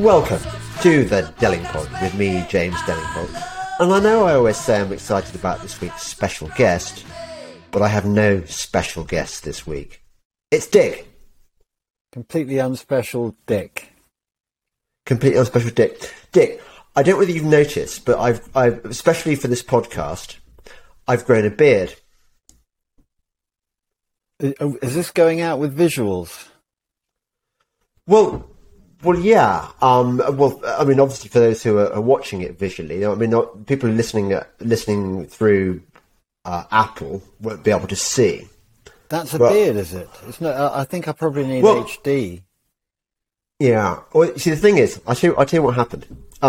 Welcome to the Delingpod with me, James Delingpod. And I know I always say I'm excited about this week's special guest, but I have no special guest this week. It's Dick. Completely unspecial Dick. Completely unspecial Dick. Dick, I don't know whether you've noticed, but I've especially for this podcast, I've grown a beard. Is this going out with visuals? Well, yeah. I mean, obviously, for those who are watching it visually, I mean, people listening through Apple won't be able to see. That's a beard, is it? It's not. I think I probably need HD. Yeah. Well, see, the thing is, I'll tell you what happened.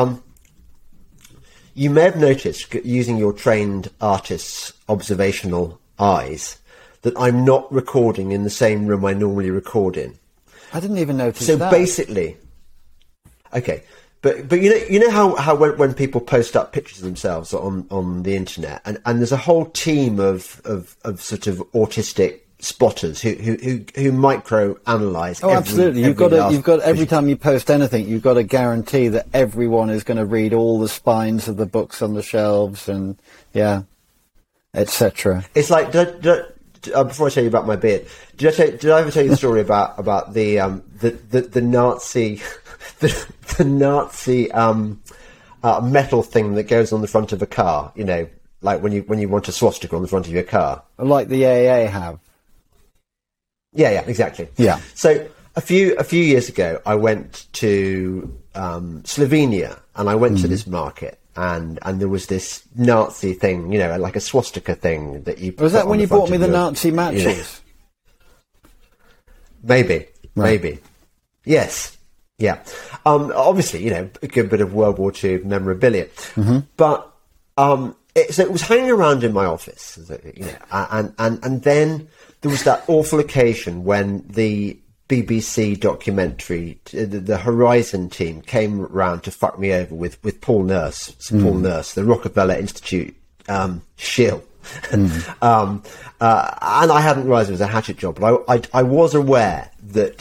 You may have noticed, using your trained artist's observational eyes, that I'm not recording in the same room I normally record in. I didn't even notice that. So basically, okay, but you know how when people post up pictures of themselves on the internet, and there's a whole team of sort of autistic spotters who micro analyze. Oh, absolutely! You've got every time you post anything, you've got to guarantee that everyone is going to read all the spines of the books on the shelves, and etc. It's like. Before I tell you about my beard, did I ever tell you the story about the Nazi the Nazi metal thing that goes on the front of a car? You know, like when you want a swastika on the front of your car, like the AA have. Yeah, exactly. Yeah. So a few years ago, I went to Slovenia, and I went to this market. And there was this Nazi thing, you know, like a swastika thing that you... Was that when you bought me the Nazi matches? Maybe. Yes. Yeah. Obviously, you know, a good bit of World War II memorabilia. Mm-hmm. But so it was hanging around in my office, you know, and then there was that awful occasion when the BBC documentary, the Horizon team came round to fuck me over with Paul Nurse, Paul Nurse, the Rockefeller Institute shill. And I hadn't realised it was a hatchet job, but I was aware that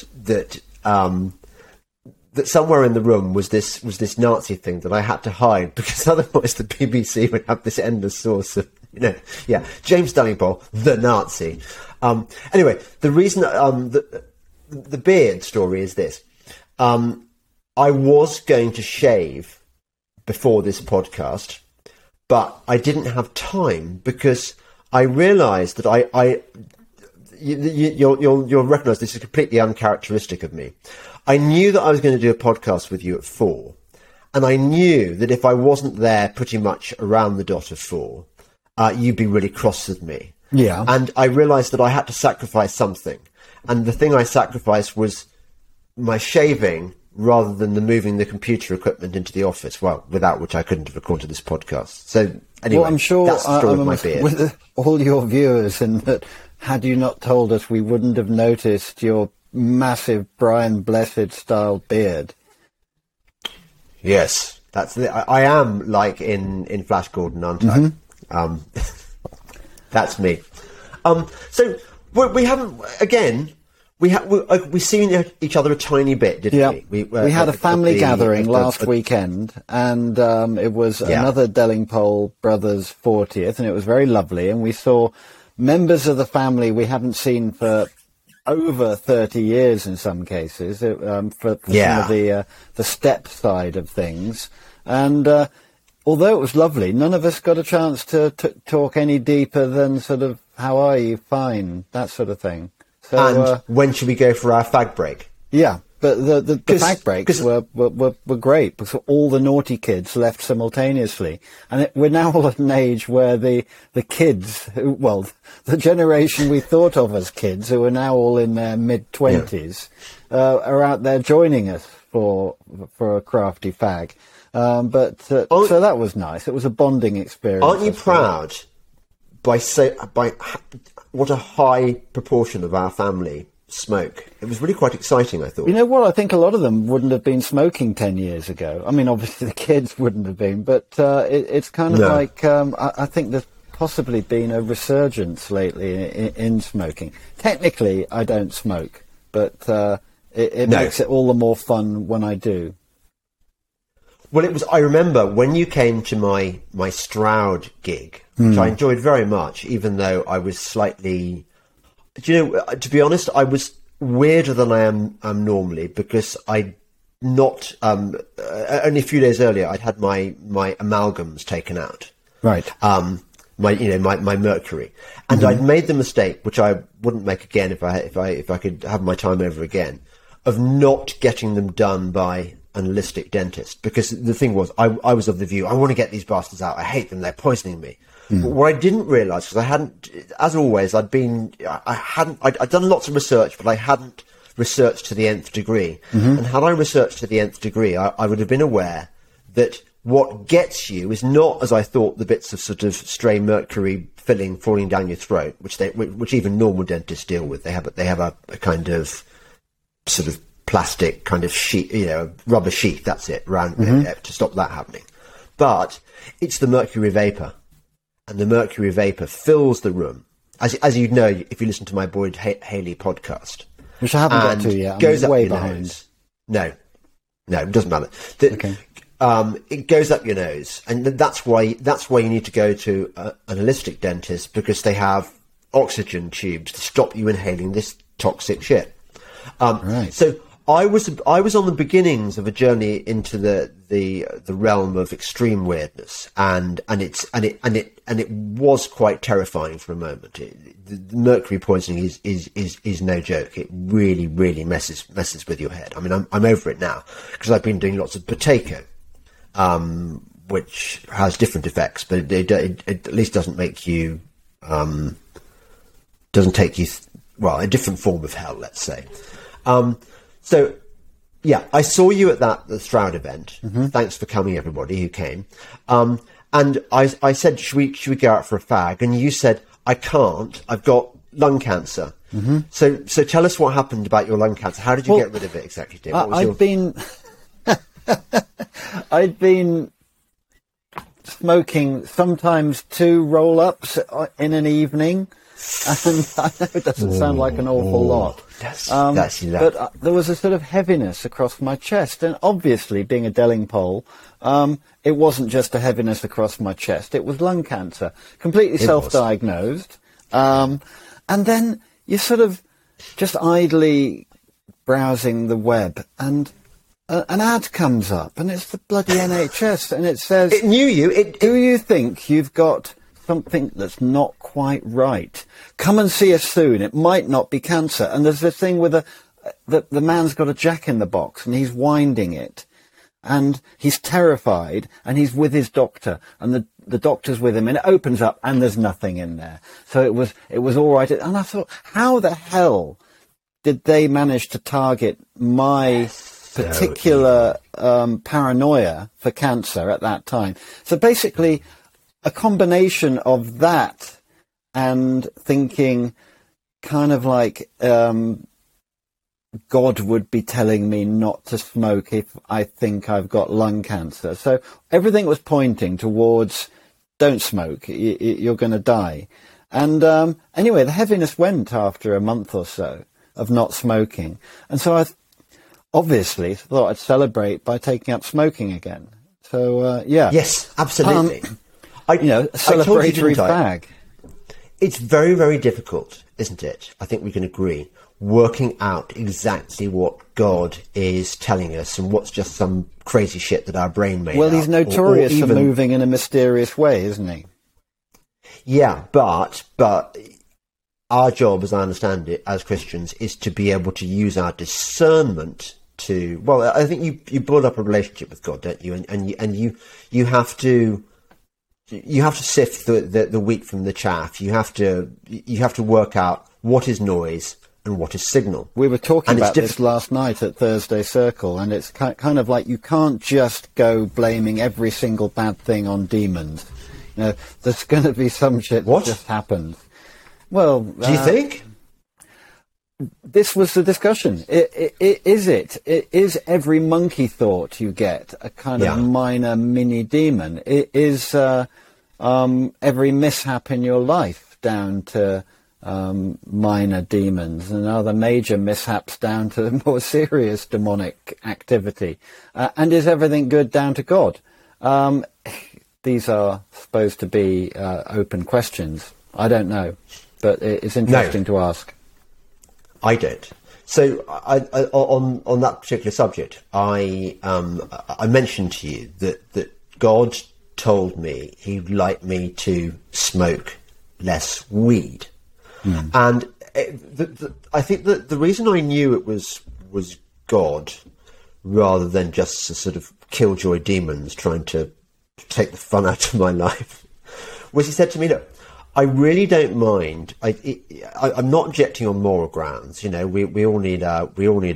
somewhere in the room was this Nazi thing that I had to hide, because otherwise the BBC would have this endless source of, you know, James Delingpole, the Nazi. Anyway, the reason the beard story is this. I was going to shave before this podcast, but I didn't have time because I realised that you'll recognise this is completely uncharacteristic of me. I knew that I was going to do a podcast with you at 4, and I knew that if I wasn't there pretty much around the dot of 4, you'd be really cross with me. Yeah. And I realised that I had to sacrifice something. And the thing I sacrificed was my shaving rather than moving the computer equipment into the office, without which I couldn't have recorded this podcast. So, anyway, I'm sure that's the story of my beard. With all your viewers, and that had you not told us, we wouldn't have noticed your massive Brian Blessed-style beard. Yes, I am like in Flash Gordon, aren't I? Mm-hmm. That's me. So... we haven't, again, we've seen each other a tiny bit, didn't we? We had a family gathering last weekend, and it was another Delingpole Brothers 40th, and it was very lovely, and we saw members of the family we haven't seen for over 30 years in some cases, for some of the step side of things. And although it was lovely, none of us got a chance to talk any deeper than sort of, how are you? Fine, that sort of thing. So, and when should we go for our fag break? Yeah, but the fag breaks were great, because all the naughty kids left simultaneously. And we're now all at an age where the kids, the generation we thought of as kids, who are now all in their mid-20s, are out there joining us for a crafty fag. So that was nice. It was a bonding experience. Aren't you proud by what a high proportion of our family smoke? It was really quite exciting, I thought. You know what? I think a lot of them wouldn't have been smoking 10 years ago. I mean, obviously the kids wouldn't have been, but it's kind of like, I think there's possibly been a resurgence lately in smoking. Technically, I don't smoke, but it makes it all the more fun when I do. Well, I remember when you came to my Stroud gig, which I enjoyed very much, even though I was slightly, to be honest, I was weirder than I am normally, because only a few days earlier, I'd had my amalgams taken out. Right. My mercury, and I'd made the mistake, which I wouldn't make again if I could have my time over again, of not getting them done by an holistic dentist, because the thing was, I was of the view, I want to get these bastards out. I hate them. They're poisoning me. But what I didn't realise, because I hadn't, as always, I'd done lots of research, but I hadn't researched to the nth degree. And had I researched to the nth degree, I would have been aware that what gets you is not, as I thought, the bits of sort of stray mercury falling down your throat, which even normal dentists deal with. They have a kind of sort of plastic kind of sheet, rubber sheet. That's it, around to stop that happening. But it's the mercury vapor, and the mercury vapor fills the room, as you know if you listen to my Boyd Haley podcast, which I haven't got to yet. Goes up way your behind. Nose. No, it doesn't matter. Okay. It goes up your nose, and that's why you need to go to an holistic dentist, because they have oxygen tubes to stop you inhaling this toxic shit. Right. So I was on the beginnings of a journey into the realm of extreme weirdness, and it was quite terrifying for a moment. The mercury poisoning is no joke. It really, really messes with your head. I mean, I'm over it now, because I've been doing lots of potato, which has different effects, but it at least doesn't make you, doesn't take you, a different form of hell, let's say. So, yeah, I saw you at the Stroud event. Thanks for coming, everybody who came. And I said, should we go out for a fag? And you said, I can't. I've got lung cancer. So tell us what happened about your lung cancer. How did you get rid of it exactly, Tim? I'd been smoking sometimes 2 roll-ups in an evening, and I know it doesn't sound like an awful lot. But there was a sort of heaviness across my chest, and obviously, being a Delingpole, it wasn't just a heaviness across my chest, it was lung cancer, completely self-diagnosed. And then you're sort of just idly browsing the web, and an ad comes up, and it's the bloody NHS, and it says, it knew you. Do you think you've got something that's not quite right? Come and see us soon. It might not be cancer. And there's this thing with the man's got a jack in the box, and he's winding it, and he's terrified, and he's with his doctor, and the doctor's with him, and it opens up, and there's nothing in there. So it was all right. And I thought, how the hell did they manage to target my particular paranoia for cancer at that time? So basically, a combination of that and thinking kind of like God would be telling me not to smoke if I think I've got lung cancer. So everything was pointing towards don't smoke, you're going to die. And anyway, the heaviness went after a month or so of not smoking. And so I obviously thought I'd celebrate by taking up smoking again. So, yeah. Yes, absolutely. A celebratory fag. It's very, very difficult, isn't it? I think we can agree. Working out exactly what God is telling us and what's just some crazy shit that our brain made up. Well, he's notorious for moving in a mysterious way, isn't he? Yeah, but our job, as I understand it, as Christians, is to be able to use our discernment to... Well, I think you build up a relationship with God, don't you? And you have to... You have to sift the wheat from the chaff. You have to work out what is noise and what is signal. We were talking about this last night at Thursday Circle, and it's kind of like you can't just go blaming every single bad thing on demons. There's going to be some shit that just happened. Well, do you think? This was the discussion. Is every monkey thought you get a kind of minor mini demon? Is every mishap in your life down to minor demons, and are there major mishaps down to more serious demonic activity? And is everything good down to God? These are supposed to be open questions. I don't know, but it's interesting to ask. I don't. So on that particular subject, I mentioned to you that God told me he'd like me to smoke less weed. And I think that the reason I knew it was God rather than just a sort of killjoy demons trying to take the fun out of my life was he said to me, look, I really don't mind. I'm not objecting on moral grounds. You know, we all need our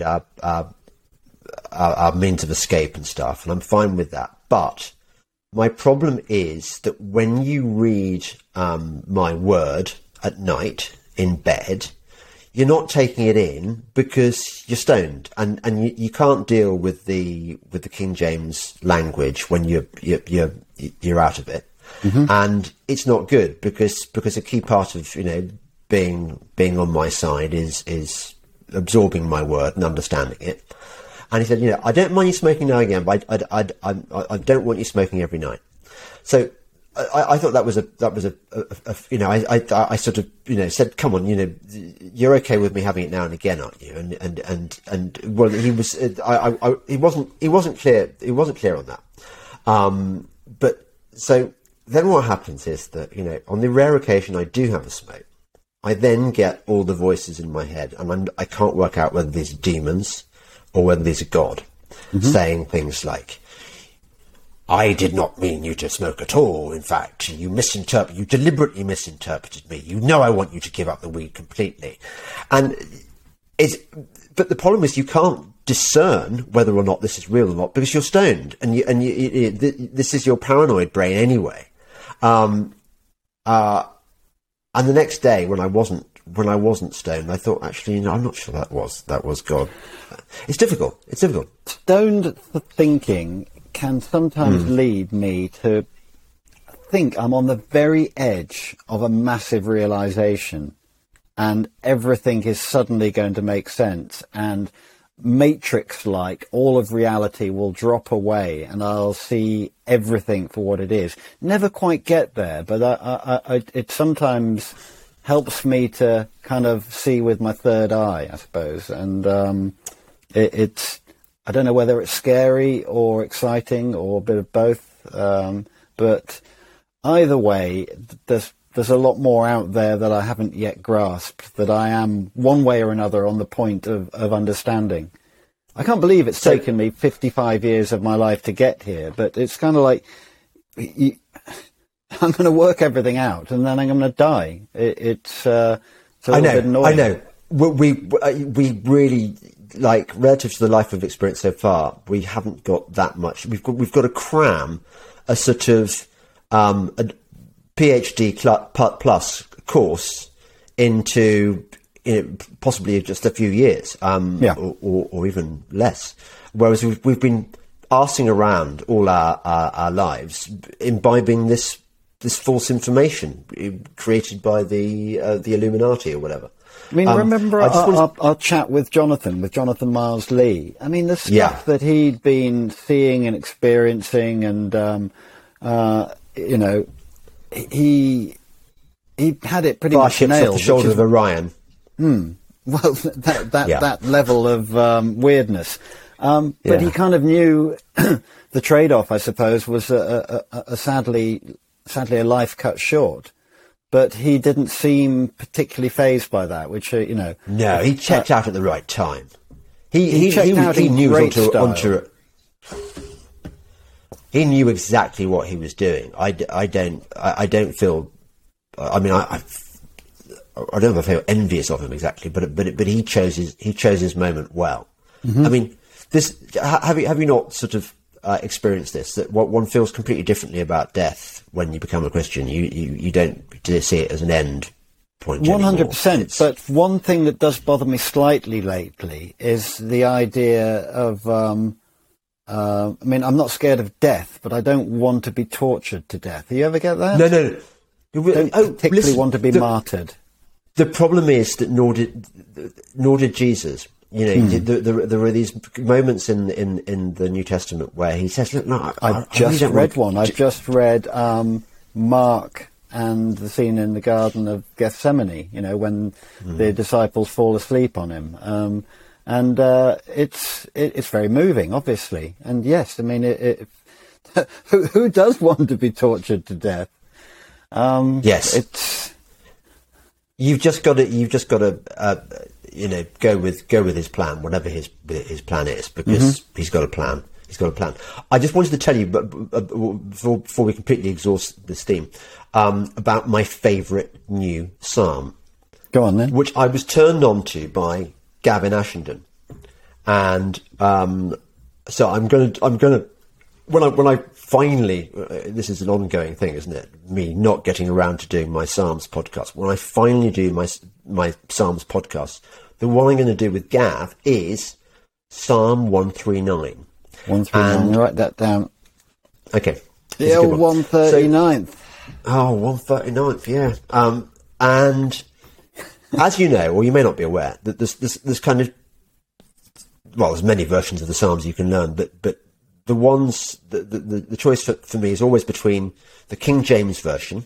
means of escape and stuff, and I'm fine with that. But my problem is that when you read my word at night in bed, you're not taking it in because you're stoned, and you can't deal with the King James language when you're out of it. And it's not good because a key part of, you know, being on my side is absorbing my word and understanding it. And he said, you know, I don't mind you smoking now and again, but I don't want you smoking every night. So I thought that was a you know, I sort of, you know, said, come on, you know, you're okay with me having it now and again, aren't you? And well, he wasn't clear on that. But so then what happens is that, you know, on the rare occasion I do have a smoke, I then get all the voices in my head, and I can't work out whether these are demons or whether these are God, saying things like, I did not mean you to smoke at all. In fact, you deliberately misinterpreted me. You know I want you to give up the weed completely. But the problem is you can't discern whether or not this is real or not because you're stoned, and this is your paranoid brain anyway. And the next day when I wasn't stoned, I thought, actually, you know, I'm not sure that was God. It's difficult. Stoned thinking can sometimes lead me to think I'm on the very edge of a massive realization, and everything is suddenly going to make sense, and Matrix-like, all of reality will drop away and I'll see everything for what it is. Never quite get there, but it sometimes helps me to kind of see with my third eye, I suppose. And it's I don't know whether it's scary or exciting or a bit of both, but either way, there's a lot more out there that I haven't yet grasped, that I am one way or another on the point of understanding. I can't believe it's taken me 55 years of my life to get here, but it's kind of like I'm going to work everything out and then I'm going to die. It's a little bit annoying. I know. We really, like, relative to the life we've experienced so far, we haven't got that much. We've got to cram a sort of a PhD plus course into, you know, possibly just a few years, or even less. Whereas we've been arsing around all our lives, imbibing this false information created by the Illuminati or whatever. I mean, remember our chat with Jonathan Miles Lee? I mean, the stuff that he'd been seeing and experiencing, and you know, he had it pretty much nailed. Off the shoulders of Orion. Well, that level of weirdness. But he kind of knew the trade-off, I suppose, was sadly a life cut short. But he didn't seem particularly fazed by that, which, you know... No, he checked out at the right time. He knew he knew exactly what he was doing. I don't feel... I mean, I don't know if I feel envious of him exactly, but he chose his moment well. I mean, this have you not sort of experienced this, that what one feels completely differently about death when you become a Christian? You don't see it as an end point. 100%. But one thing that does bother me slightly lately is the idea of. I mean, I'm not scared of death, but I don't want to be tortured to death. Do you ever get that? No. Don't particularly want to be martyred. The problem is that nor did Jesus. You know, there are these moments in the New Testament where he says, "Look, no, I've just read one. I've just read Mark and the scene in the Garden of Gethsemane. You know, when the disciples fall asleep on him, and it's very moving, obviously. And yes, I mean, who does want to be tortured to death? Yes, you've just got to. Go with his plan, whatever his plan is, because he's got a plan. He's got a plan. I just wanted to tell you, but before we completely exhaust this theme, about my favourite new psalm. Go on then. Which I was turned on to by Gavin Ashenden, and so I'm gonna when I finally, this is an ongoing thing, isn't it? Me not getting around to doing my Psalms podcast. When I finally do my Psalms podcast, the one I'm going to do with Gav is Psalm 139. 139, write that down. Okay. The old 139th. So, 139th, yeah. And as you know, or you may not be aware, that there's kind of, well, there's many versions of the Psalms you can learn, but the ones, the choice for me is always between the King James version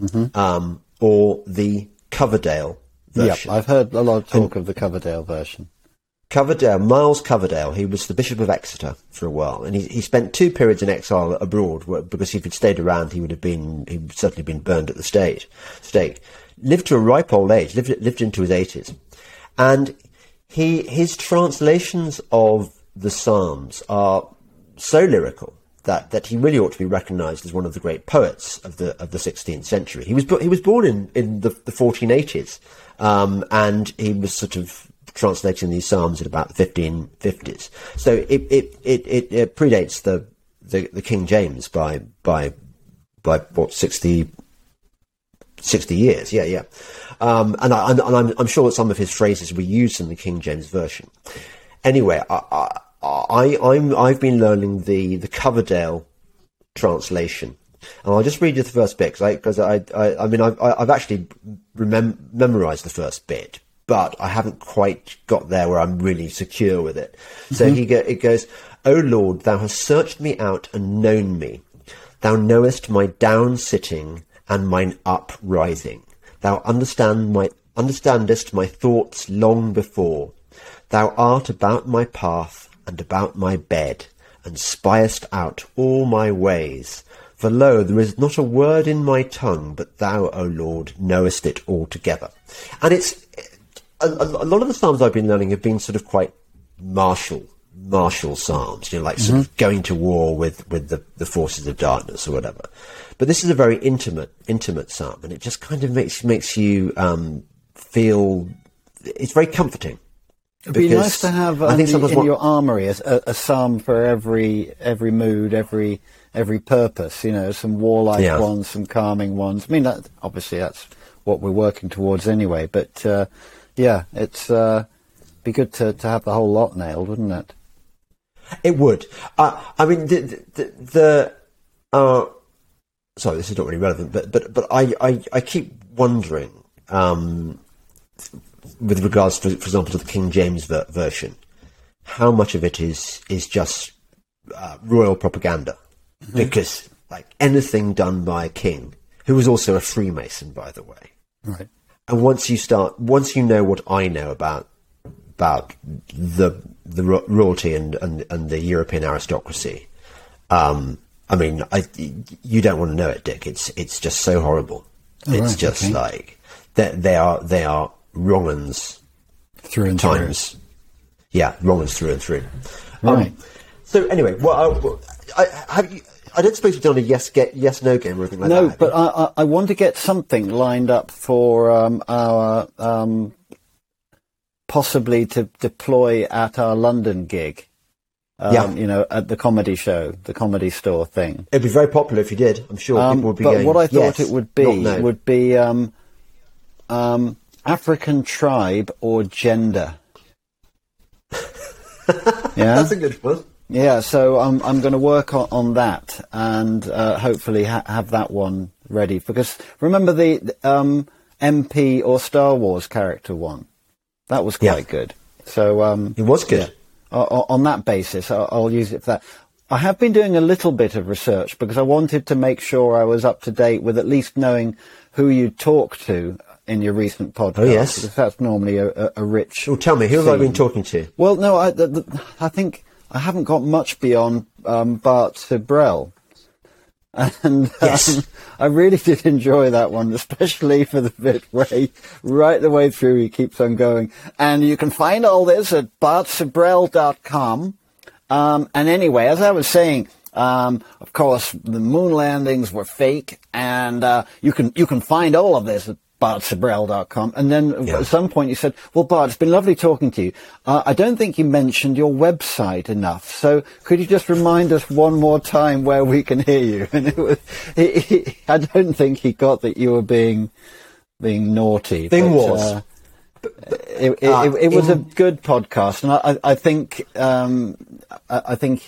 or the Coverdale version. Yep, I've heard a lot of talk of the Coverdale version. Miles Coverdale, he was the Bishop of Exeter for a while, and he spent 2 periods in exile abroad, because if he'd stayed around, he'd certainly been burned at the stake. Lived to a ripe old age, lived into his 80s, and his translations of the Psalms are so lyrical that he really ought to be recognised as one of the great poets of the 16th century. He was born in the 1480s, and he was sort of translating these psalms at about the 1550s. So it predates the King James by what 60 years. Yeah. And I'm sure that some of his phrases were used in the King James version. Anyway, I've been learning the Coverdale translation, and I'll just read you the first bit because I've actually memorized the first bit, but I haven't quite got there where I'm really secure with it. So it goes, "O Lord, thou hast searched me out and known me. Thou knowest my down sitting and mine uprising. Thou understandest my thoughts long before. Thou art about my path and about my bed, and spiest out all my ways. For lo, there is not a word in my tongue, but thou, O Lord, knowest it altogether." And it's a lot of the psalms I've been learning have been sort of quite martial psalms, like sort of going to war with the forces of darkness or whatever. But this is a very intimate psalm, and it just kind of makes you feel. It's very comforting. It'd be nice to have in your armoury a psalm for every mood, every purpose. You know, some warlike ones, some calming ones. I mean, obviously that's what we're working towards anyway. But it's be good to have the whole lot nailed, wouldn't it? It would. I mean, sorry, this is not really relevant, but I keep wondering. With regards, for example, to the King James version, how much of it is just royal propaganda? Because like anything done by a king, who was also a Freemason, by the way, right? And once you know what I know about the royalty and the European aristocracy, I mean, you don't want to know it, Dick. It's just so horrible. It's just like they are wrong uns through and times. Through. Yeah, wrong uns through and through. Right. So anyway, I don't suppose you've done a yes/no game or anything like that. No, but I want to get something lined up for our possibly to deploy at our London gig. You know, at the comedy show, the Comedy Store thing. It'd be very popular if you did. I'm sure people would be going, but what I thought it would be African tribe or gender. Yeah, that's a good one. Yeah, so I'm going to work on that and hopefully have that one ready. Because remember MP or Star Wars character one. That was quite good. So it was good. Yeah, on that basis, I'll use it for that. I have been doing a little bit of research because I wanted to make sure I was up to date with at least knowing who you talked to in your recent podcast. Oh, yes. Because that's normally a rich... Well, tell me, who have I been talking to? Well, no, I think I haven't got much beyond Bart Sibrel. And yes. I really did enjoy that one, especially for the bit where right the way through he keeps on going. And you can find all this at bartsibrel.com. And anyway, as I was saying, of course, the moon landings were fake, and you can find all of this at bartsibrel.com. And then at some point you said, well, Bart, it's been lovely talking to you. I don't think you mentioned your website enough. So could you just remind us one more time where we can hear you? And I don't think he got that you were being naughty. Thing was. It was a good podcast, and I think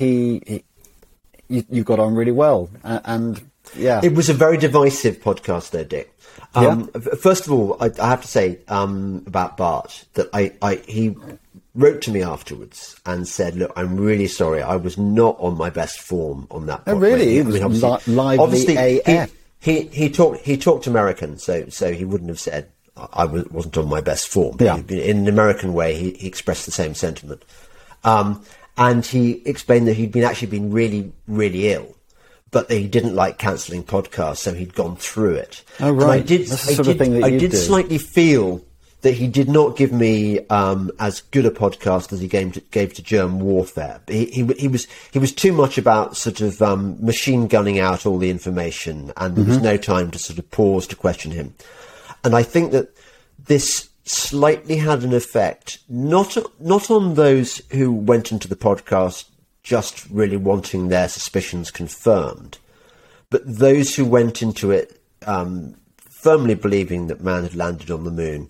you got on really well, and yeah, it was a very divisive podcast, though, Dick. First of all, I have to say about Bart that he wrote to me afterwards and said, "Look, I'm really sorry. I was not on my best form on that." Oh, really? It was lively AF. He talked American, so he wouldn't have said I wasn't on my best form. Yeah. In an American way, he expressed the same sentiment. And he explained that he'd actually been really, really ill, but that he didn't like cancelling podcasts, so he'd gone through it. Oh, right. I did slightly feel that he did not give me as good a podcast as he gave to Germ Warfare. He was too much about sort of machine gunning out all the information, and there was no time to sort of pause to question him. And I think that this slightly had an effect, not on those who went into the podcast just really wanting their suspicions confirmed, but those who went into it firmly believing that man had landed on the moon,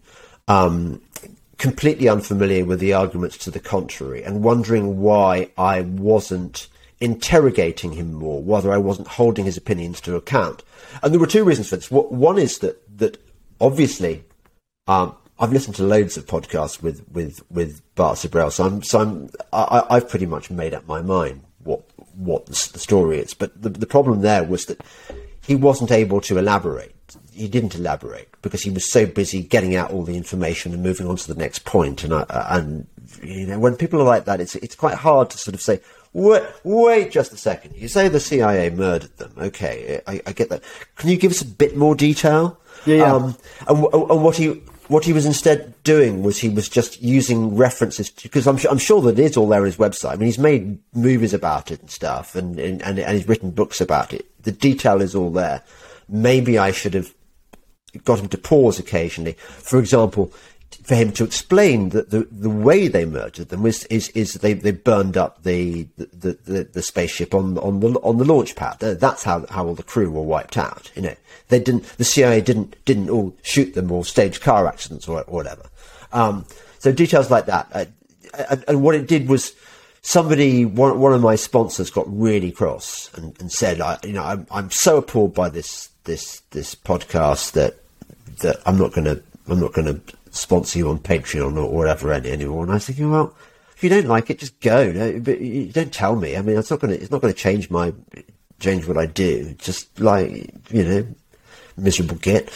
completely unfamiliar with the arguments to the contrary, and wondering why I wasn't interrogating him more, whether I wasn't holding his opinions to account. And there were two reasons for this. One is that obviously, I've listened to loads of podcasts with Bart Sibrel, so I've pretty much made up my mind what the story is. But the problem there was that he wasn't able to elaborate. He didn't elaborate because he was so busy getting out all the information and moving on to the next point. And you know, when people are like that, it's quite hard to sort of say, wait just a second. You say the CIA murdered them. Okay, I get that. Can you give us a bit more detail? Yeah. And what he was instead doing was he was just using references because I'm sure that it is all there on his website. I mean, he's made movies about it and stuff, and he's written books about it. The detail is all there. Maybe I should have got him to pause occasionally. For example, for him to explain that the way they murdered them is they burned up the spaceship on the launch pad. That's how all the crew were wiped out. You know, the CIA didn't all shoot them or stage car accidents or whatever. So details like that. And what it did was one of my sponsors got really cross and said, I'm so appalled by this podcast that I'm not going to sponsor you on Patreon or whatever anymore. And I was thinking, well, if you don't like it, just go. No, but you don't tell me. I mean, it's not going to change what I do. Just like, miserable git.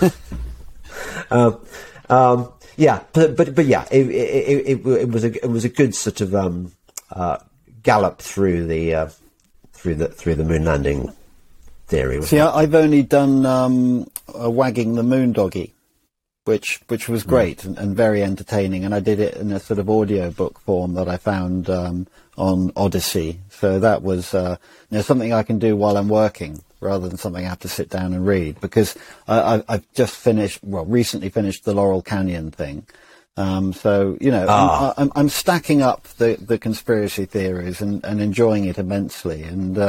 Yeah, but yeah, it was a good sort of gallop through the moon landing theory. See, I've only done Wagging the Moon Doggy, which was great and very entertaining, and I did it in a sort of audio book form that I found on Odyssey. So that was something I can do while I'm working, rather than something I have to sit down and read, because I've just recently finished the Laurel Canyon thing. So I'm stacking up the conspiracy theories and enjoying it immensely, and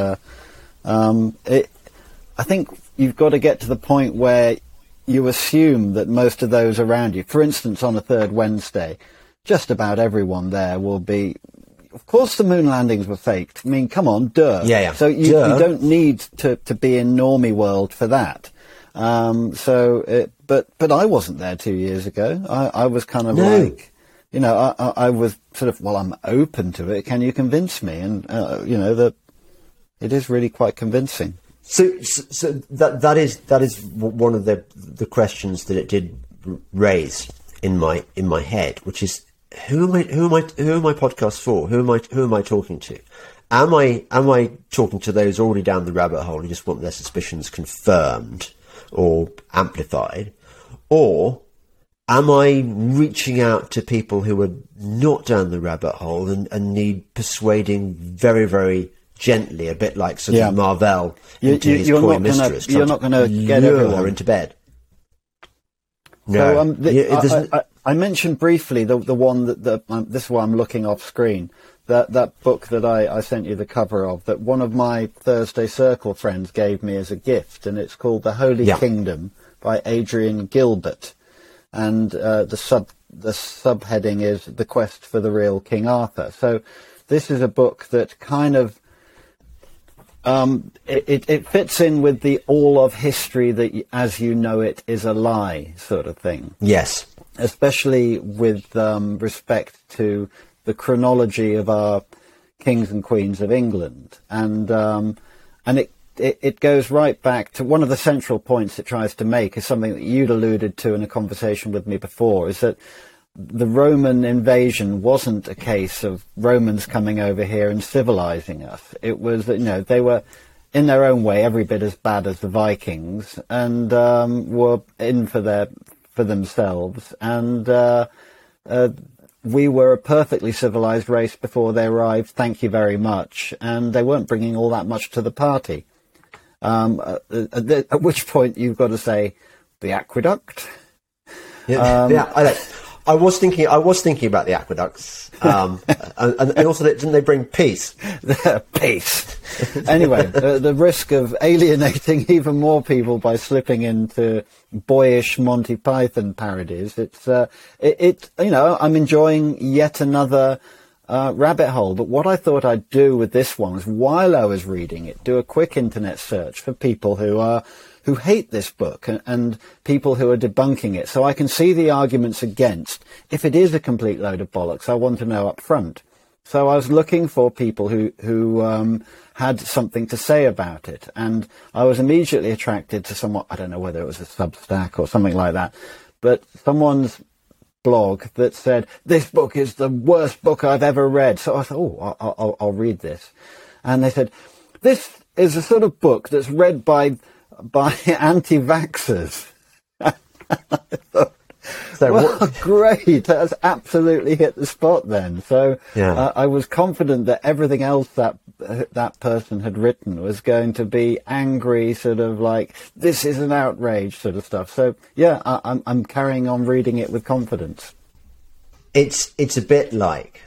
I think you've got to get to the point where you assume that most of those around you, for instance, on a third Wednesday, just about everyone there will be, of course the moon landings were faked. I mean, come on, duh. Yeah. So you don't need to be in normie world for that. but I wasn't there 2 years ago. I was kind of like, I was sort of, well, I'm open to it. Can you convince me? And that it is really quite convincing. So that is one of the questions that it did raise in my head, which is who am I podcasts for? Who am I talking to? Am I talking to those already down the rabbit hole who just want their suspicions confirmed or amplified, or am I reaching out to people who are not down the rabbit hole and need persuading very, very gently, a bit like sort of Marvell into his coy mistress? You're not going to get her into bed. No. So, I mentioned briefly the one that this one I'm looking off screen. That book that I sent you the cover of, that one of my Thursday Circle friends gave me as a gift, and it's called The Holy Kingdom by Adrian Gilbert, and the subheading is The Quest for the Real King Arthur. So this is a book that kind of it fits in with the all of history that as you know it is a lie sort of thing. Yes, especially with respect to the chronology of our kings and queens of England, and it goes right back to one of the central points it tries to make is something that you'd alluded to in a conversation with me before, is that the Roman invasion wasn't a case of Romans coming over here and civilizing us. It was that, they were in their own way every bit as bad as the Vikings, and were in for themselves, and we were a perfectly civilized race before they arrived, thank you very much, and they weren't bringing all that much to the party. At which point you've got to say, the aqueduct? I was thinking about the aqueducts, and also didn't they bring peace? Peace. Anyway, the risk of alienating even more people by slipping into boyish Monty Python parodies. I'm enjoying yet another rabbit hole. But what I thought I'd do with this one was, while I was reading it, do a quick internet search for people who hate this book and people who are debunking it, so I can see the arguments against. If it is a complete load of bollocks, I want to know up front. So I was looking for people who had something to say about it, and I was immediately attracted to someone, I don't know whether it was a Substack or something like that, but someone's blog that said, this book is the worst book I've ever read. So I thought, I'll read this. And they said, this is a sort of book that's read by anti-vaxxers. Great, that's absolutely hit the spot then. So I was confident that everything else that person had written was going to be angry, sort of like, this is an outrage sort of stuff. So I'm carrying on reading it with confidence. It's a bit like,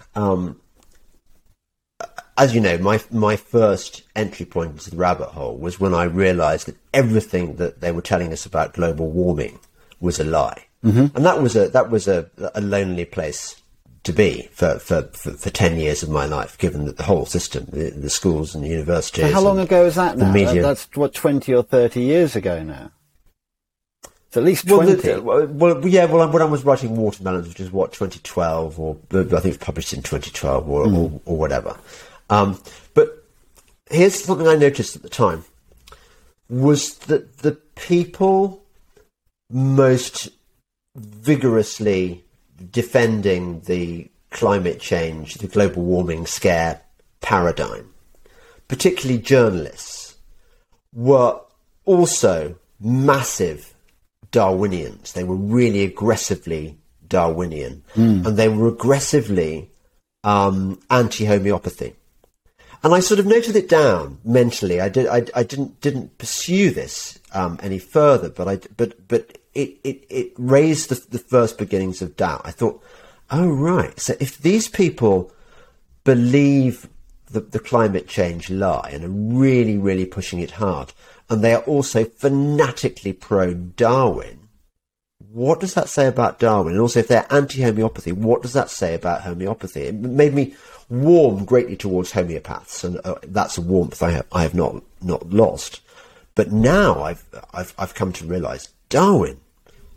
as you know, my first entry point into the rabbit hole was when I realised that everything that they were telling us about global warming was a lie. Mm-hmm. And that was a lonely place to be for 10 years of my life, given that the whole system, the schools and the universities. So how long ago is that now? The media. That's 20 or 30 years ago now. It's at least 20. When I was writing Watermelons, which is 2012, or I think it was published in 2012 or whatever. But here's something I noticed at the time, was that the people most vigorously defending the climate change, the global warming scare paradigm, particularly journalists, were also massive Darwinians. They were really aggressively Darwinian, and they were aggressively anti-homeopathy. And I sort of noted it down mentally. I didn't pursue this any further, but it raised the first beginnings of doubt. I thought, oh right, so if these people believe the climate change lie and are really, really pushing it hard, and they are also fanatically pro-Darwin, what does that say about Darwin? And also, if they're anti-homeopathy, what does that say about homeopathy? It made me warm greatly towards homeopaths, and that's a warmth I have not lost. But now I've come to realise Darwin,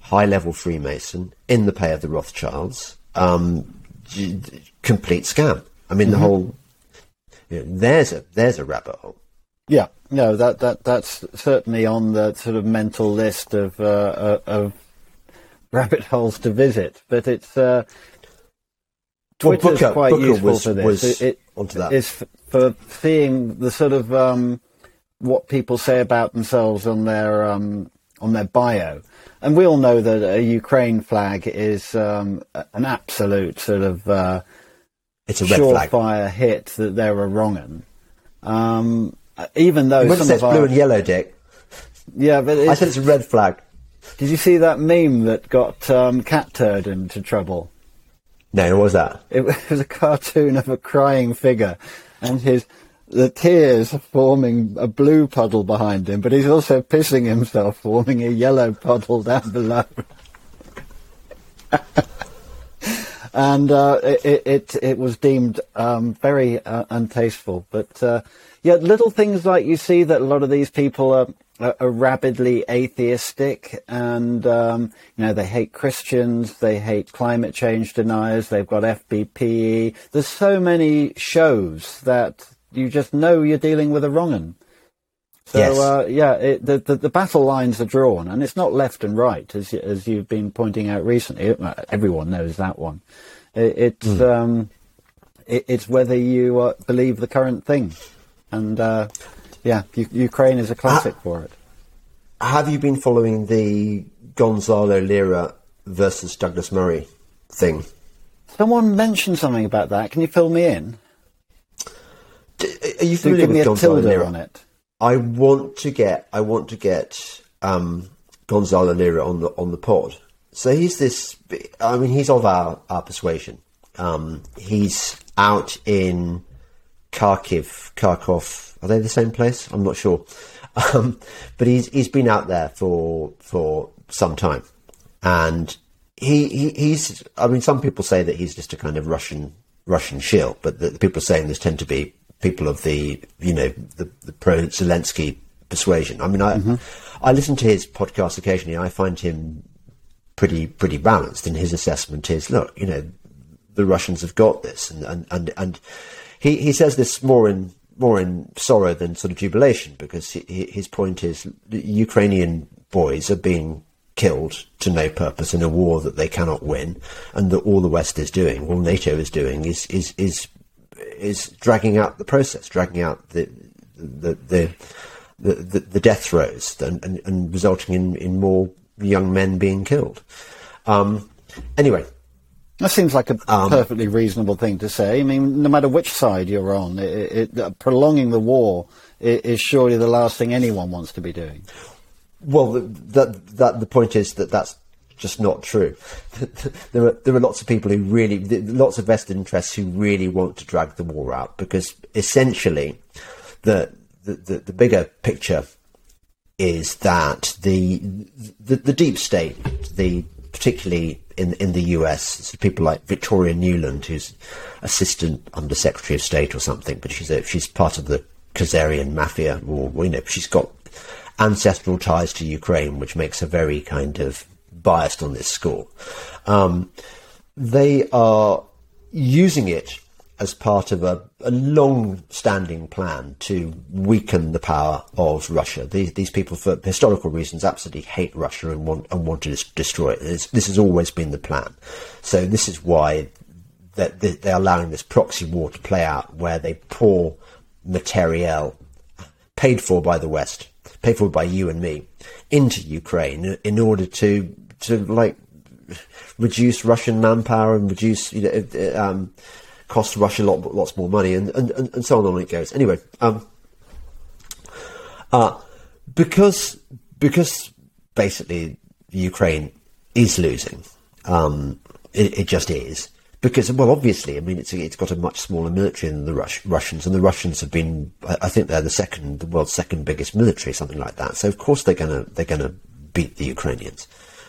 high-level Freemason in the pay of the Rothschilds. Complete scam. I mean, the whole. There's a rabbit hole. Yeah, no, that's certainly on the sort of mental list of rabbit holes to visit. But it's Twitter's quite useful for this. It's for seeing the sort of what people say about themselves on their bio. And we all know that a Ukraine flag is an absolute sort of it's a red flag. Surefire hit that they're a wrong 'un. Even though some of blue and yellow, Dick. Yeah, but I said it's a red flag. Did you see that meme that got Cat Turd into trouble? No, what was that? It was a cartoon of a crying figure, and the tears are forming a blue puddle behind him, but he's also pissing himself, forming a yellow puddle down below. And it was deemed very untasteful. But little things like you see that a lot of these people are rabidly atheistic, and they hate Christians, they hate climate change deniers, they've got FBPE. There's so many shows that you just know you're dealing with a wrong 'un. So yes. The battle lines are drawn, and it's not left and right as you've been pointing out recently. Everyone knows that one. It's whether you believe the current thing, and Ukraine is a classic for it. Have you been following the Gonzalo Lira versus Douglas Murray thing? Someone mentioned something about that. Can you fill me in? Are you familiar with Gonzalo Lira? On it? I want to get Gonzalo Lira on the pod. So he's this. I mean, he's of our persuasion. He's out in Kharkov. Are they the same place? I'm not sure. But he's been out there for some time, and he's. I mean, some people say that he's just a kind of Russian shill, but the people saying this tend to be people of the pro-Zelensky persuasion. I mean, I listen to his podcast occasionally. I find him pretty balanced, and his assessment is, look, the Russians have got this, and he says this more in sorrow than sort of jubilation, because his point is Ukrainian boys are being killed to no purpose in a war that they cannot win, and that all the West is doing, all NATO is doing, is dragging out the process, dragging out the death throes, and resulting in more young men being killed. Anyway, that seems like a perfectly reasonable thing to say. I mean, no matter which side you're on, prolonging the war is surely the last thing anyone wants to be doing. Well, the point is that that's just not true. There are lots of people lots of vested interests who really want to drag the war out, because essentially the bigger picture is that the deep state, particularly in the US, so people like Victoria Nuland, who's Assistant Under Secretary of State or something, but she's part of the Khazarian mafia, or she's got ancestral ties to Ukraine, which makes her very kind of biased on this score. They are using it as part of a long-standing plan to weaken the power of Russia. These people, for historical reasons, absolutely hate Russia and want to destroy it. This has always been the plan. So this is why that they're allowing this proxy war to play out, where they pour materiel paid for by the West, paid for by you and me, into Ukraine in order to reduce Russian manpower and reduce cost Russia lots more money, and so on it goes. Anyway, because basically Ukraine is losing, it just is. Because, well, obviously, I mean, it's got a much smaller military than the Russians, and the Russians have been, I think they're the world's second biggest military, something like that. So of course they're gonna beat the Ukrainians.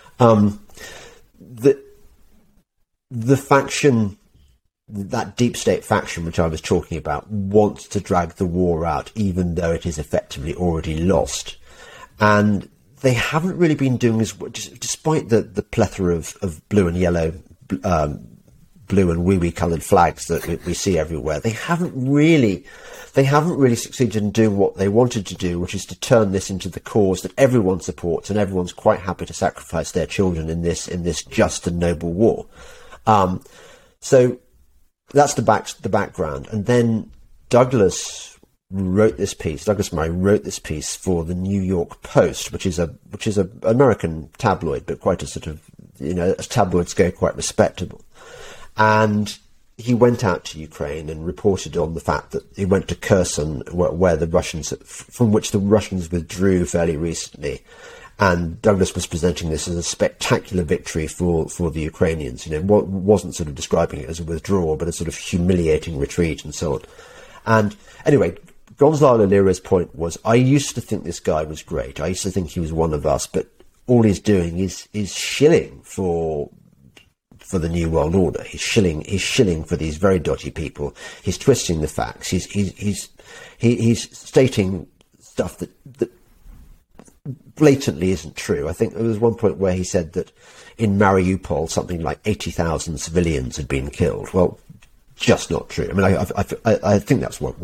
The faction, that deep state faction which I was talking about, wants to drag the war out, even though it is effectively already lost. And they haven't really been doing as well, despite the plethora of blue and yellow, blue and wee coloured flags that we see everywhere. They haven't really succeeded in doing what they wanted to do, which is to turn this into the cause that everyone supports and everyone's quite happy to sacrifice their children in this just and noble war. So that's the background. And then Douglas Murray wrote this piece for the New York Post, which is a American tabloid, but quite a sort of, as tabloids go, quite respectable. And he went out to Ukraine and reported on the fact that he went to Kherson, from which the Russians withdrew fairly recently. And Douglas was presenting this as a spectacular victory for the Ukrainians. Wasn't sort of describing it as a withdrawal, but a sort of humiliating retreat and so on. And anyway, Gonzalo Lira's point was, I used to think this guy was great. I used to think he was one of us, but all he's doing is shilling for the New World Order. He's shilling for these very dodgy people. He's twisting the facts. He's stating stuff that blatantly isn't true. I think there was one point where he said that in Mariupol something like 80,000 civilians had been killed. Well, just not true. I mean, I think that's what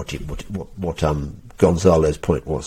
Gonzalo's point was.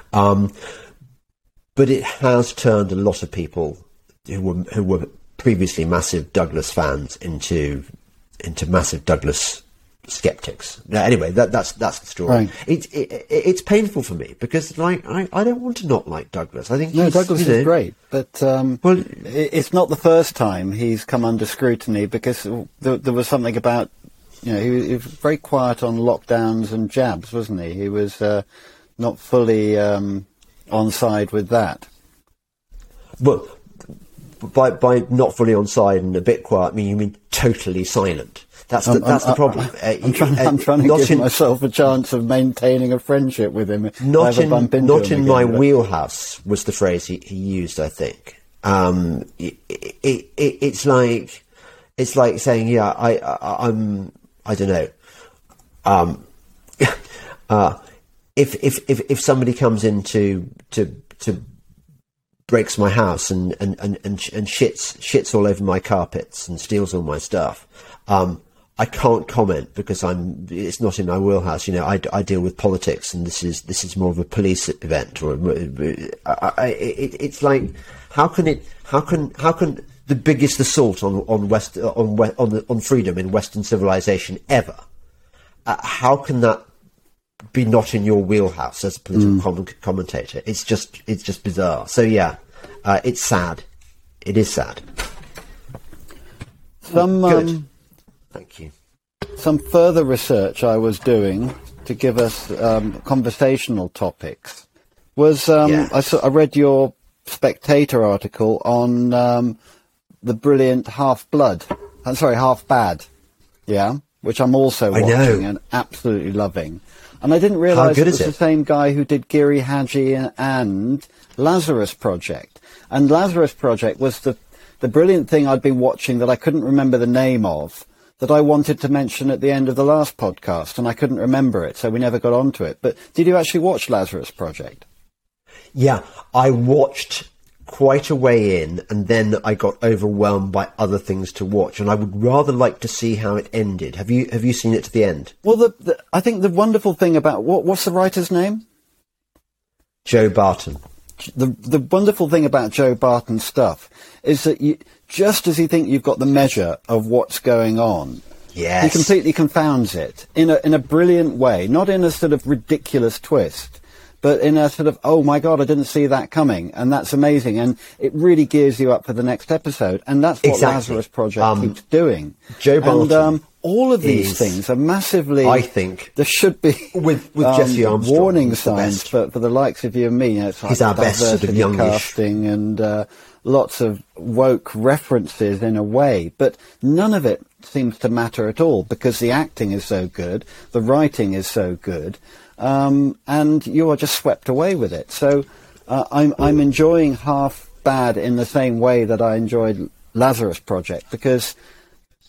But it has turned a lot of people who were previously massive Douglas fans into massive Douglas skeptics. Now, anyway, that's the story. Right. It's painful for me because I don't want to not like Douglas. I think Douglas is great, but it's not the first time he's come under scrutiny because there was something about he was very quiet on lockdowns and jabs, wasn't he? He was not fully on side with that. But by not fully on side and a bit quiet, you mean totally silent. That's the problem. I'm trying to give myself a chance of maintaining a friendship with him. Not in my wheelhouse was the phrase he used, I think. It's like saying, I don't know. If somebody comes in to breaks my house and shits all over my carpets and steals all my stuff, I can't comment because it's not in my wheelhouse. I deal with politics, and this is more of a police event. Or it's like, how can the biggest assault on freedom in Western civilization ever, how can that be not in your wheelhouse as a political commentator? It's just bizarre. So it's sad. It is sad. Good. Thank you. Some further research I was doing to give us conversational topics was I read your Spectator article on the brilliant Half Bad, which I'm also watching and absolutely loving. And I didn't realise it was the same guy who did Giri Haji and Lazarus Project. And Lazarus Project was the brilliant thing I'd been watching that I couldn't remember the name of, that I wanted to mention at the end of the last podcast, and I couldn't remember it, so we never got onto it. But did you actually watch Lazarus Project? Yeah, I watched quite a way in, and then I got overwhelmed by other things to watch, and I would rather like to see how it ended. Have you seen it to the end? Well, I think the wonderful thing about what's the writer's name? Joe Barton. The wonderful thing about Joe Barton's stuff is that just as you think you've got the measure of what's going on, yes, he completely confounds it in a brilliant way, not in a sort of ridiculous twist, but in a sort of, oh my God, I didn't see that coming, and that's amazing, and it really gears you up for the next episode, and that's what Lazarus Project keeps doing. Joe Barton, and all of these things are massively, I think, there should be with Jesse Armstrong, warning signs for the likes of you and me. It's like he's our best sort of youngish casting and lots of woke references in a way, but none of it seems to matter at all because the acting is so good, the writing is so good. And you are just swept away with it. So I'm enjoying Half Bad in the same way that I enjoyed Lazarus Project because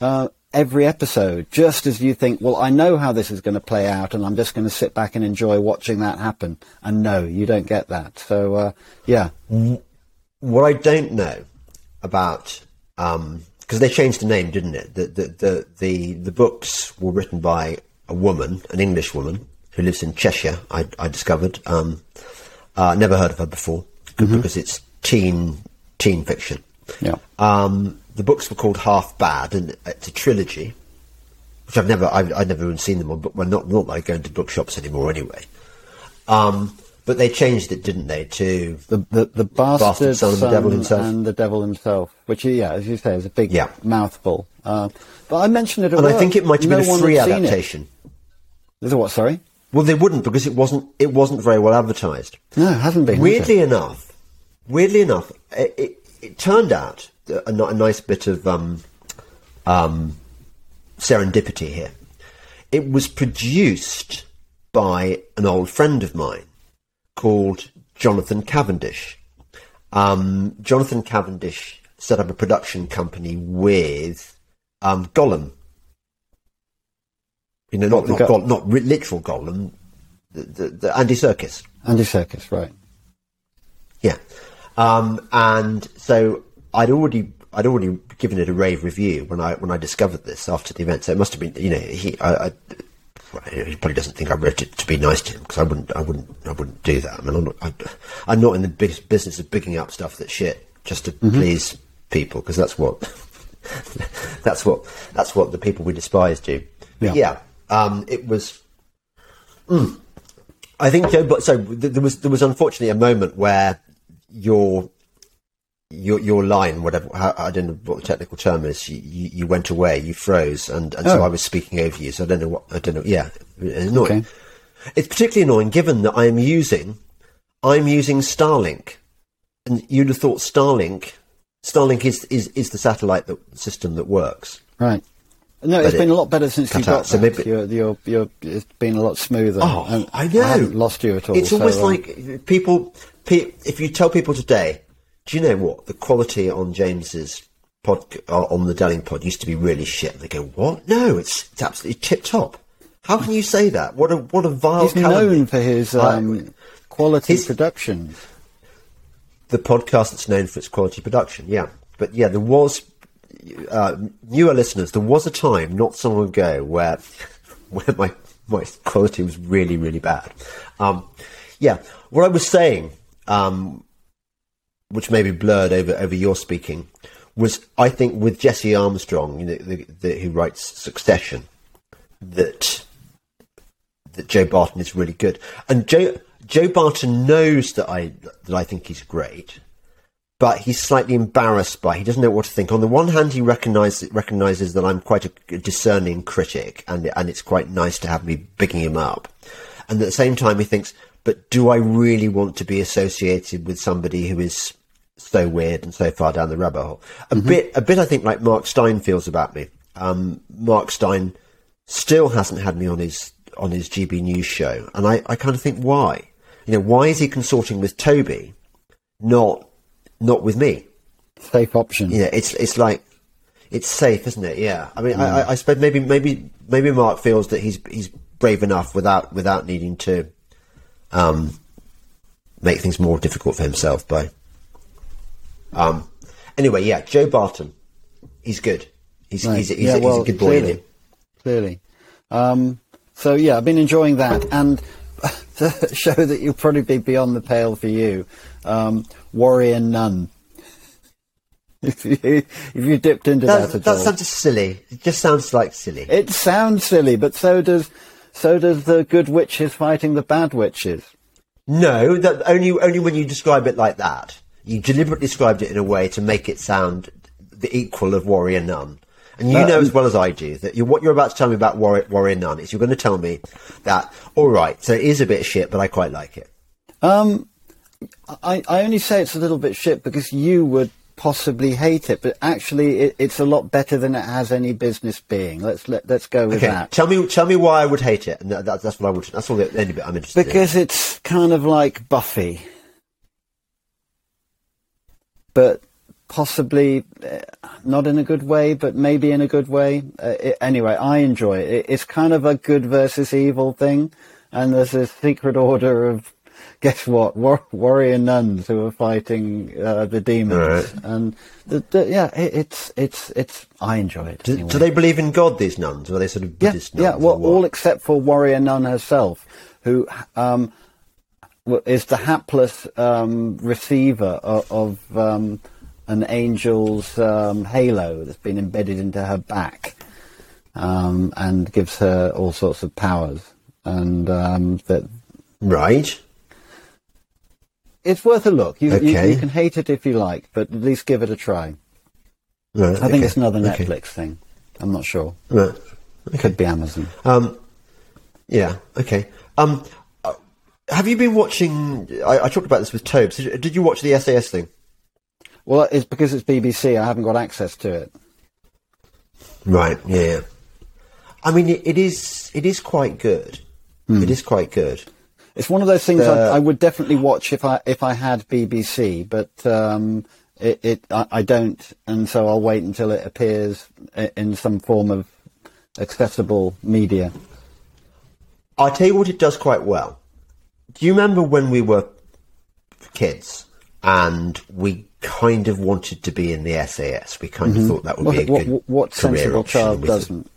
every episode, just as you think, well, I know how this is going to play out, and I'm just going to sit back and enjoy watching that happen. And no, you don't get that. So, yeah. What I don't know about, because they changed the name, didn't it? The books were written by a woman, an English woman, who lives in Cheshire, I discovered. Never heard of her before, because it's teen fiction. Yeah. The books were called Half Bad, and it's a trilogy, which I've never even seen them on, but not that I go into bookshops anymore anyway. But they changed it, didn't they, to the Bastard Son of the Devil himself, and the Devil himself, which, as you say, is a big mouthful. But I mentioned it at work. I think it might have been a free adaptation. Is it what? Sorry. Well, they wouldn't, because it wasn't very well advertised. No, it hasn't been. Weirdly enough, it turned out a nice bit of serendipity here. It was produced by an old friend of mine called Jonathan Cavendish. Jonathan Cavendish set up a production company with Gollum. You know, not literal Gollum, the Andy Serkis. Andy Serkis, right? Yeah, and so I'd already given it a rave review when I discovered this after the event. So it must have been, he probably doesn't think I wrote it to be nice to him, because I wouldn't do that. I mean, I'm not in the business of bigging up stuff that's shit just to please people, because that's what the people we despise do. Yeah. It was. I think there was unfortunately a moment where your line, whatever, I don't know what the technical term is, you went away, you froze, and so I was speaking over you. So I don't know. Yeah, it's annoying. Okay. It's particularly annoying given that I'm using Starlink, and you'd have thought Starlink is the satellite system that works. Right. No, it's been a lot better since you got that. So maybe it's been a lot smoother. Oh, I know. I haven't lost you at all. It's almost like people. If you tell people today, do you know what the quality on James's on the Delling pod used to be really shit? And they go, what? No, it's absolutely tip top. How can you say that? What a vile. He's known for his quality production. The podcast that's known for its quality production, yeah. But yeah, there was. Newer listeners, there was a time not so long ago where my quality was really, really bad. What I was saying, which may be blurred over your speaking, was I think with Jesse Armstrong, who writes Succession, that Joe Barton is really good, and Joe Barton knows that I think he's great. But he's slightly embarrassed he doesn't know what to think. On the one hand, he recognises that I'm quite a discerning critic, and it's quite nice to have me bigging him up. And at the same time, he thinks, but do I really want to be associated with somebody who is so weird and so far down the rabbit hole? A bit, I think, like Mark Stein feels about me. Mark Stein still hasn't had me on his GB News show, and I kind of think, why? Why is he consorting with Toby, not with me? Safe option. Yeah, it's like, it's safe, isn't it? Yeah. I mean, I suppose maybe Mark feels that he's brave enough without needing to make things more difficult for himself by. Anyway, yeah, Joe Barton, he's good. He's a good boy. Clearly. So yeah, I've been enjoying that, and to show that you'll probably be beyond the pale for you. Warrior Nun. If you dipped into that at all. That sounds silly. It just sounds like silly. It sounds silly, but so does the good witches fighting the bad witches. No, that only when you describe it like that. You deliberately described it in a way to make it sound the equal of Warrior Nun. And you know as well as I do that what you're about to tell me about Warrior Nun is you're going to tell me that, all right, so it is a bit shit, but I quite like it. I only say it's a little bit shit because you would possibly hate it, but actually it's a lot better than it has any business being. Let's go with that. Tell me why I would hate it, and that's what I would. That's all the only bit I'm interested in. Because it's kind of like Buffy, but possibly not in a good way, but maybe in a good way. Anyway, I enjoy it. It's kind of a good versus evil thing, and there's a secret order of, guess what, warrior nuns who are fighting the demons, right. and it's. I enjoy it. Anyway. Do they believe in God? These nuns, or are they sort of Buddhist nuns? Yeah, well, all except for warrior nun herself, who is the hapless receiver of an angel's halo that's been embedded into her back, and gives her all sorts of powers, and that. Right. It's worth a look. You can hate it if you like, but at least give it a try. Right, I think it's another Netflix thing. I'm not sure. Right. It could be Amazon. Yeah. Okay. Have you been watching? I talked about this with Tobes. Did you watch the SAS thing? Well, it's because it's BBC. I haven't got access to it. Right. Yeah. I mean, it is quite good. It is quite good. It's one of those things I would definitely watch if I had BBC, but I don't, and so I'll wait until it appears in some form of accessible media. I'll tell you what it does quite well. Do you remember when we were kids and we kind of wanted to be in the SAS? We kind of thought that would be a good what sensible option. child doesn't?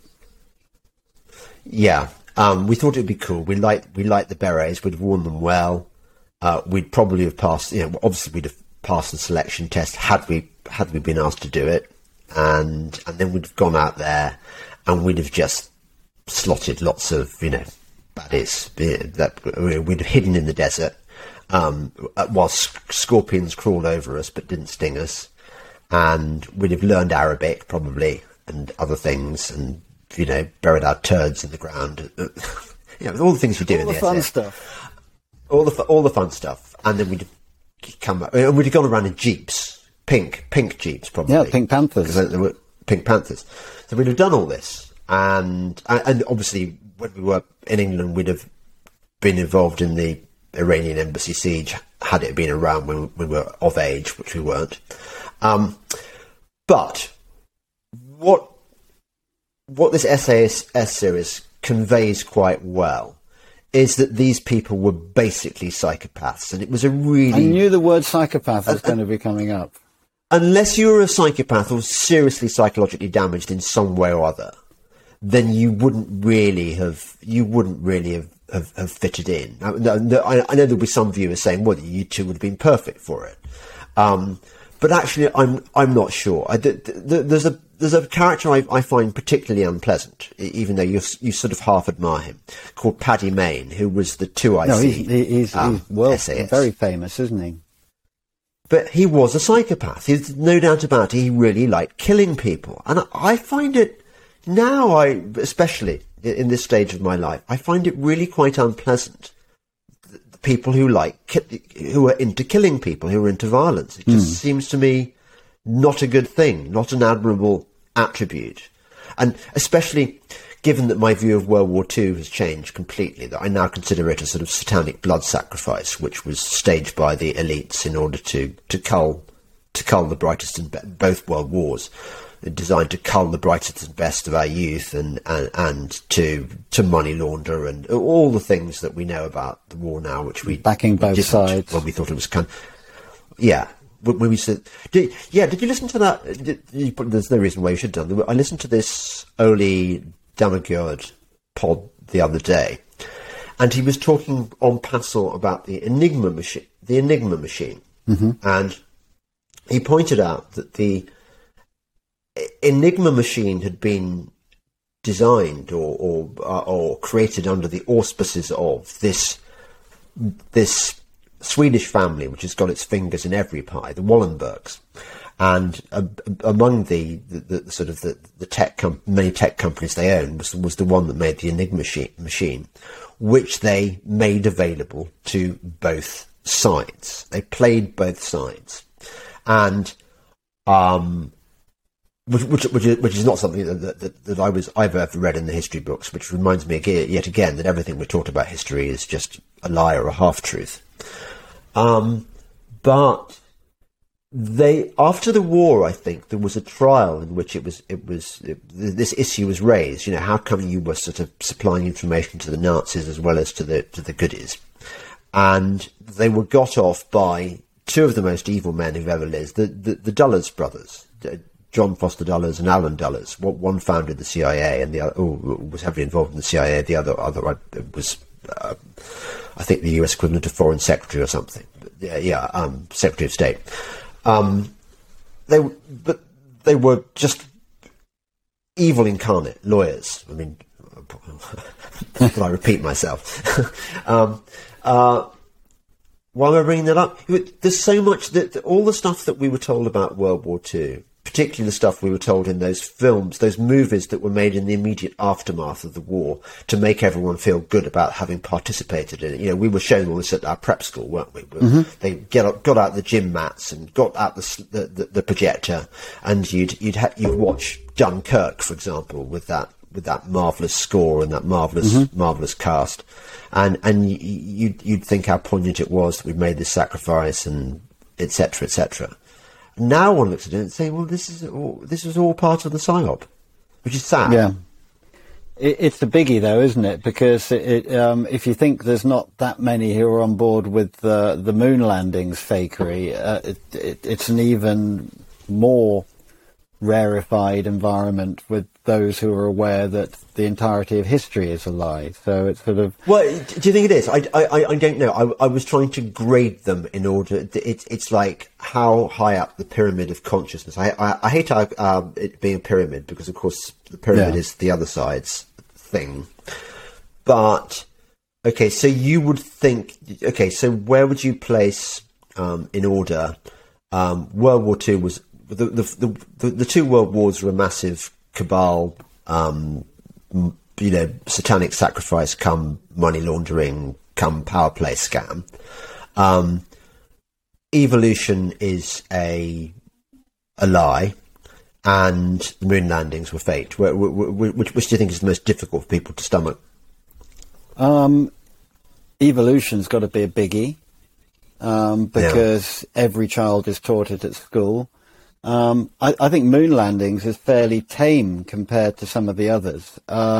Yeah. We thought it'd be cool. We liked the berets. We'd have worn them well. We'd probably have passed. Obviously we'd have passed the selection test had we been asked to do it, and then we'd have gone out there, and we'd have just slotted lots of baddies that we'd have hidden in the desert, whilst scorpions crawled over us but didn't sting us, and we'd have learned Arabic probably and other things, and buried our turds in the ground. All the things you do in the fun SAS. stuff. All the fun stuff. And then we'd come up, and we'd have gone around in jeeps, pink jeeps probably. Yeah, Pink Panthers. Because there were Pink Panthers. So we'd have done all this, and obviously when we were in England, we'd have been involved in the Iranian embassy siege had it been around when we were of age, which we weren't. But what this SAS series conveys quite well is that these people were basically psychopaths, and it was a really... I knew the word psychopath was going to be coming up. Unless you were a psychopath or seriously psychologically damaged in some way or other, then you wouldn't really have fitted in. I know there'll be some viewers saying, well, you two would have been perfect for it. But actually, I'm not sure. There's a character I find particularly unpleasant, even though you sort of half admire him, called Paddy Mayne, who was the 2IC. No, he's SAS. very famous, isn't he? But he was a psychopath. There's no doubt about it. He really liked killing people, and I find it now. Especially in this stage of my life, I find it really quite unpleasant. People who who are into killing people, who are into violence. It just seems to me not a good thing, not an admirable attribute. And especially given that my view of World War II has changed completely, that I now consider it a sort of satanic blood sacrifice, which was staged by the elites in order to cull the brightest and both world wars, designed to cull the brightest and best of our youth and to money launder and all the things that we know about the war now, which we backing both sides when we thought it was when we said, did you listen to that? There's no reason why you should have done. I listened to this Oli Damagard pod the other day, and he was talking en passant about the Enigma machine. And he pointed out that the Enigma machine had been designed or created under the auspices of this Swedish family, which has got its fingers in every pie, the Wallenbergs, and among the sort of the many tech companies they own was the one that made the Enigma machine, which they made available to both sides. They played both sides, and which is not something that I've ever read in the history books, which reminds me yet again that everything we're taught about history is just a lie or a half truth. But after the war, I think there was a trial in which this issue was raised. You know, how come you were sort of supplying information to the Nazis as well as to the goodies? And they were got off by two of the most evil men who've ever lived, the Dulles brothers, John Foster Dulles and Alan Dulles. One founded the CIA, and the other was heavily involved in the CIA. The other was, I think, the US equivalent of Foreign Secretary or something. Secretary of State. They were just evil incarnate lawyers. I mean, I repeat myself. Why am I bringing that up? There's so much that all the stuff that we were told about World War II, particularly the stuff we were told in those films, those movies that were made in the immediate aftermath of the war to make everyone feel good about having participated in it. You know, we were shown all this at our prep school, weren't we? Mm-hmm. They got out the gym mats and got out the projector, and you'd watch Dunkirk, for example, with that marvellous score and that marvellous cast, and you'd think how poignant it was that we'd made this sacrifice, and etc. etc. Now one looks at it and say, well, this was all part of the PSYOP, which is sad. Yeah. It's a biggie, though, isn't it? Because if you think there's not that many who are on board with the moon landings fakery, it's an even more rarefied environment with those who are aware that the entirety of history is a lie. So it's sort of... Well, do you think it is? I don't know. I was trying to grade them in order... It's like how high up the pyramid of consciousness. I hate it being a pyramid because, of course, the pyramid is the other side's thing. But, okay, so you would think... Okay, so where would you place, in order... World War II was... The two world wars were a massive cabal, satanic sacrifice come money laundering, come power play scam. Evolution is a lie, and the moon landings were faked. Which do you think is the most difficult for people to stomach? Evolution's got to be a biggie, because every child is taught it at school. I think moon landings is fairly tame compared to some of the others,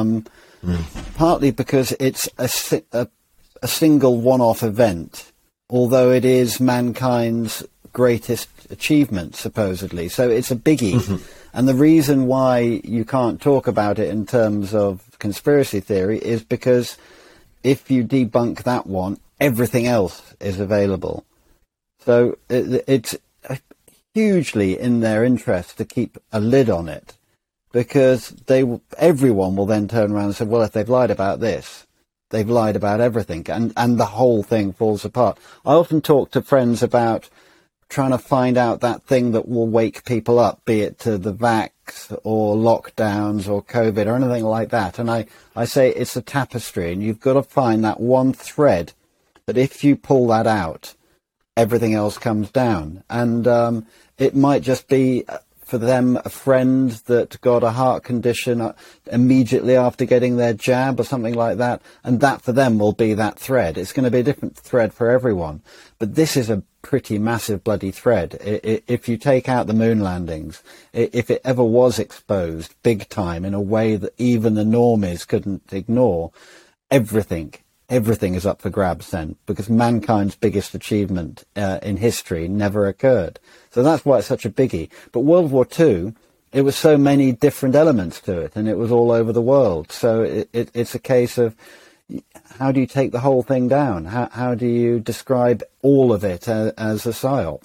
partly because it's a single one-off event, although it is mankind's greatest achievement, supposedly. So it's a biggie. Mm-hmm. And the reason why you can't talk about it in terms of conspiracy theory is because if you debunk that one, everything else is available. So it's hugely in their interest to keep a lid on it, because everyone will then turn around and say, well, if they've lied about this, they've lied about everything, and the whole thing falls apart. I often talk to friends about trying to find out that thing that will wake people up, be it to the vax or lockdowns or COVID or anything like that. And I say it's a tapestry, and you've got to find that one thread that if you pull that out, everything else comes down. And it might just be, for them, a friend that got a heart condition immediately after getting their jab or something like that, and that for them will be that thread. It's going to be a different thread for everyone. But this is a pretty massive bloody thread. If you take out the moon landings, if it ever was exposed big time in a way that even the normies couldn't ignore, everything is up for grabs then, because mankind's biggest achievement in history never occurred. So that's why it's such a biggie. But World War II, it was so many different elements to it, and it was all over the world. So it's a case of, how do you take the whole thing down? How do you describe all of it as a PSYOP?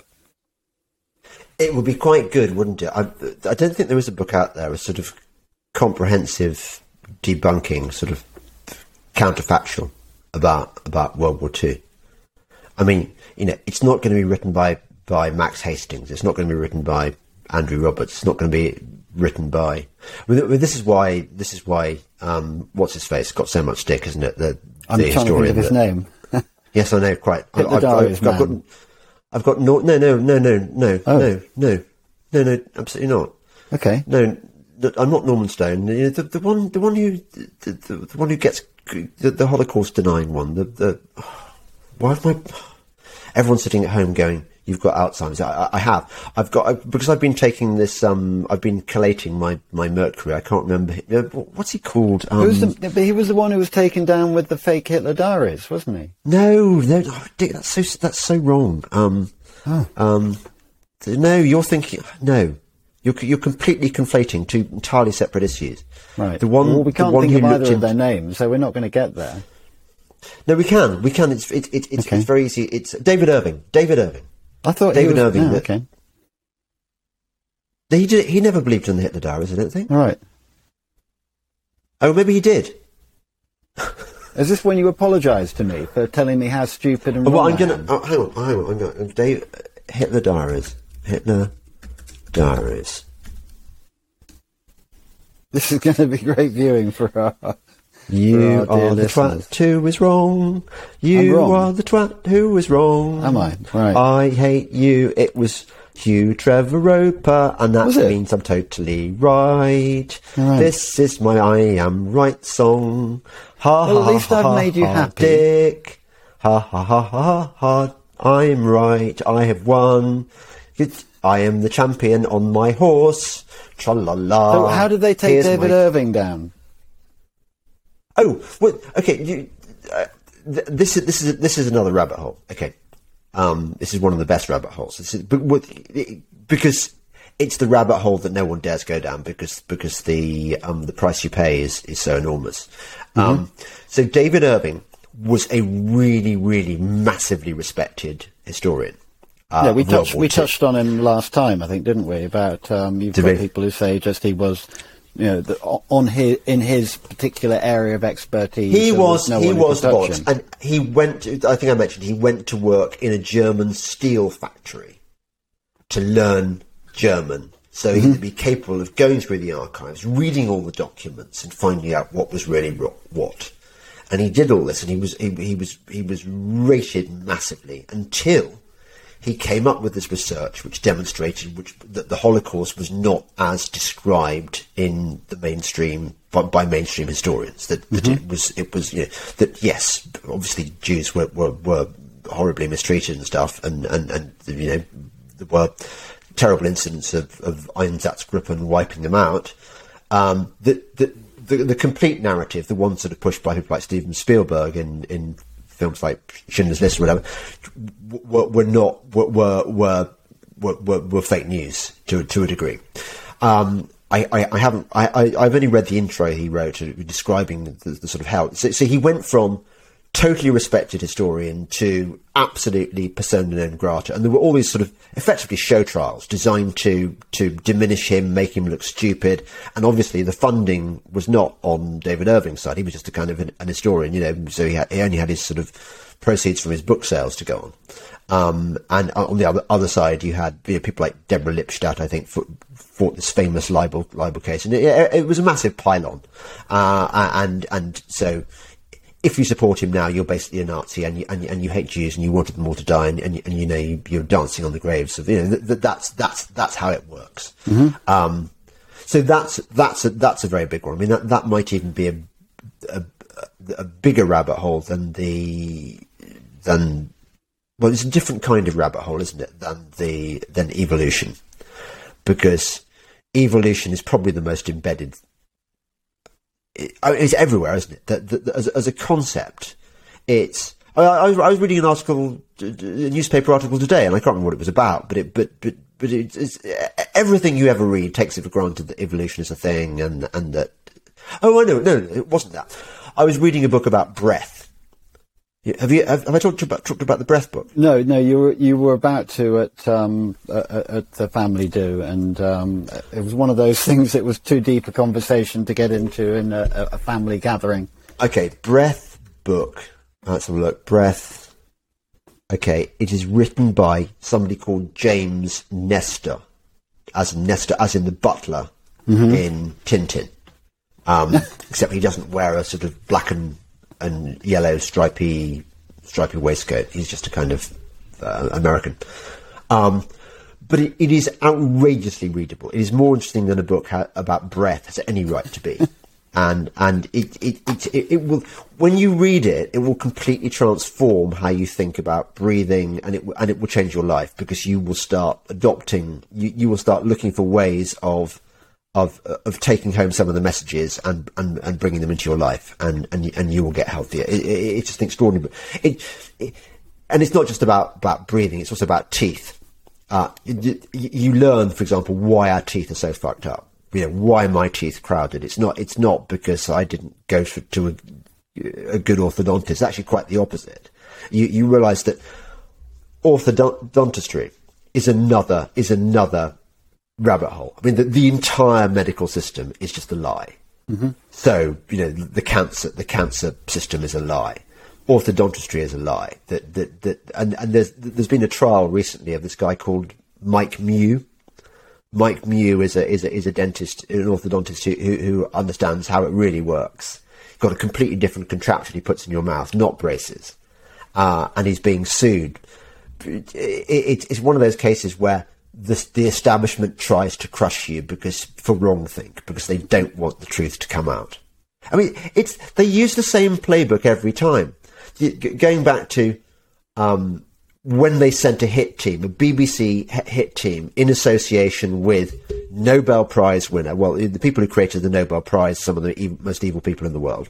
It would be quite good, wouldn't it? I don't think there is a book out there, a sort of comprehensive debunking, sort of counterfactual about World War II. I mean, it's not going to be written by Max Hastings. It's not going to be written by Andrew Roberts. It's not going to be written by... This is why what's his face got so much stick, isn't it? I'm trying to think of his name. Yes, I know, quite. I've got no, absolutely not. Okay. No, I'm not Norman Stone. The one who gets the Holocaust denying one. Why have my... everyone's sitting at home going, "You've got Alzheimer's." I have. Because I've been taking this. I've been collating my mercury. I can't remember. What's he called? But he was the one who was taken down with the fake Hitler diaries, wasn't he? No, Dick, that's so wrong. No, you're thinking. No, you're completely conflating two entirely separate issues. Right. We can't think of either of their names, so we're not going to get there. No, we can. It's very easy. It's David Irving. I thought David Irving. Okay. He never believed in the Hitler diaries, I don't think. All right. Oh, maybe he did. Is this when you apologised to me for telling me how stupid and wrong hang on. I'm going. Hitler diaries. This is going to be great viewing for our. You are the twat who is wrong. You are the twat who is wrong. Am I? Right. I hate you. It was Hugh Trevor Roper, and that means I'm totally right. This is my I Am Right song. Well, at least I've made you happy. Dick. Ha ha ha ha ha. I am right. I have won. I am the champion on my horse. Tra-la-la. So how did they take David Irving down? Oh, well, okay. This is another rabbit hole. Okay, this is one of the best rabbit holes. Because it's the rabbit hole that no one dares go down because the price you pay is so enormous. So David Irving was a really, really massively respected historian. We touched on him last time, I think, didn't we? About people who say just he was. In his particular area of expertise. He was, and he went. I think I mentioned he went to work in a German steel factory to learn German, so he could be capable of going through the archives, reading all the documents, and finding out what was really what. And he did all this, and he was rated massively until he came up with this research which demonstrated that the Holocaust was not as described in the mainstream by mainstream historians. That it was that yes, obviously Jews were horribly mistreated and stuff, and there were terrible incidents of Einsatzgruppen wiping them out. The complete narrative, the one sort of pushed by people like Steven Spielberg in films like Schindler's List or whatever, were fake news to a degree. I've only read the intro he wrote describing the sort of how. So he went from totally respected historian to absolutely persona non grata, and there were all these sort of effectively show trials designed to diminish him, make him look stupid, and obviously the funding was not on David Irving's side. He was just a kind of an historian, so he only had his sort of proceeds from his book sales to go on. And on the other side, you had people like Deborah Lipstadt, I think, fought this famous libel case, and it was a massive pylon, and so. If you support him now, you're basically a Nazi, and you hate Jews, and you wanted them all to die, and you're dancing on the graves of that's how it works. So that's a very big one. I mean that might even be a bigger rabbit hole than it's a different kind of rabbit hole, isn't it? Than evolution, because evolution is probably the most embedded. It's everywhere, isn't it? As a concept, it's. I was reading an article, a newspaper article today, and I can't remember what it was about. But it's everything you ever read takes it for granted that evolution is a thing, and that. Oh, I know. No, it wasn't that. I was reading a book about breath. Have I talked about the breath book? No. You were about to at the family do, and it was one of those things that was too deep a conversation to get into in a family gathering. Okay, breath book. Let's have a look. Breath. Okay, it is written by somebody called James Nestor, as in the butler in Tintin. Except he doesn't wear a sort of black and yellow stripy waistcoat. He's just a kind of American. But it is outrageously readable. It is more interesting than a book about breath has any right to be. And it will, when you read it, it will completely transform how you think about breathing, and it will change your life, because you will start adopting, you will start looking for ways of taking home some of the messages and bringing them into your life, and you will get healthier. It's just extraordinary. And it's not just about breathing, it's also about teeth. You learn, for example, why our teeth are so fucked up. Why are my teeth crowded? It's not because I didn't go to a good orthodontist. It's actually quite the opposite. You realise that orthodontistry is another rabbit hole. I mean, the entire medical system is just a lie. Mm-hmm. So the cancer system is a lie. Orthodontistry is a lie. And there's been a trial recently of this guy called Mike Mew. Mike Mew is a dentist, an orthodontist who understands how it really works. He's got a completely different contraption he puts in your mouth, not braces, and he's being sued. It's one of those cases where the establishment tries to crush you because they don't want the truth to come out. I mean, they use the same playbook every time. Going back to when they sent a hit team, a BBC hit team, in association with Nobel Prize winner. Well, the people who created the Nobel Prize, some of the most evil people in the world.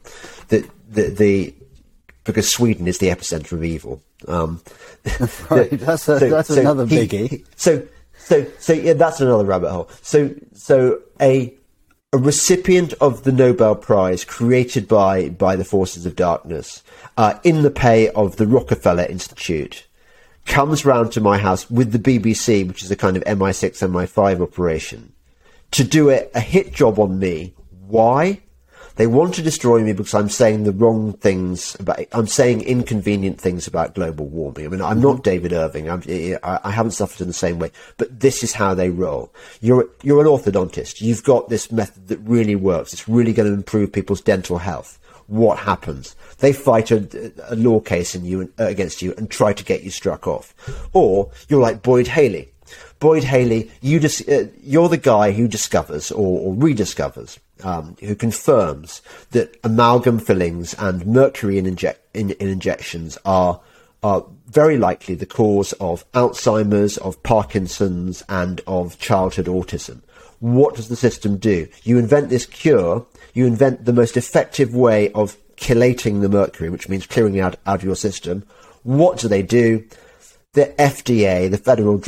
Because Sweden is the epicenter of evil. Right, that's another biggie. So yeah, that's another rabbit hole. So a recipient of the Nobel Prize created by the forces of darkness, in the pay of the Rockefeller Institute, comes round to my house with the BBC, which is a kind of MI6, MI5 operation, to do a hit job on me. Why? They want to destroy me because I'm saying the wrong things I'm saying inconvenient things about global warming. I mean, I'm not David Irving. I haven't suffered in the same way, but this is how they roll. You're an orthodontist. You've got this method that really works. It's really going to improve people's dental health. What happens? They fight a law case against you and try to get you struck off. Or you're like Boyd Haley. Boyd Haley, you're the guy who discovers or rediscovers, who confirms that amalgam fillings and mercury in injections are very likely the cause of Alzheimer's, of Parkinson's, and of childhood autism. What does the system do? You invent this cure. You invent the most effective way of chelating the mercury, which means clearing it out of your system. What do? The FDA, the Federal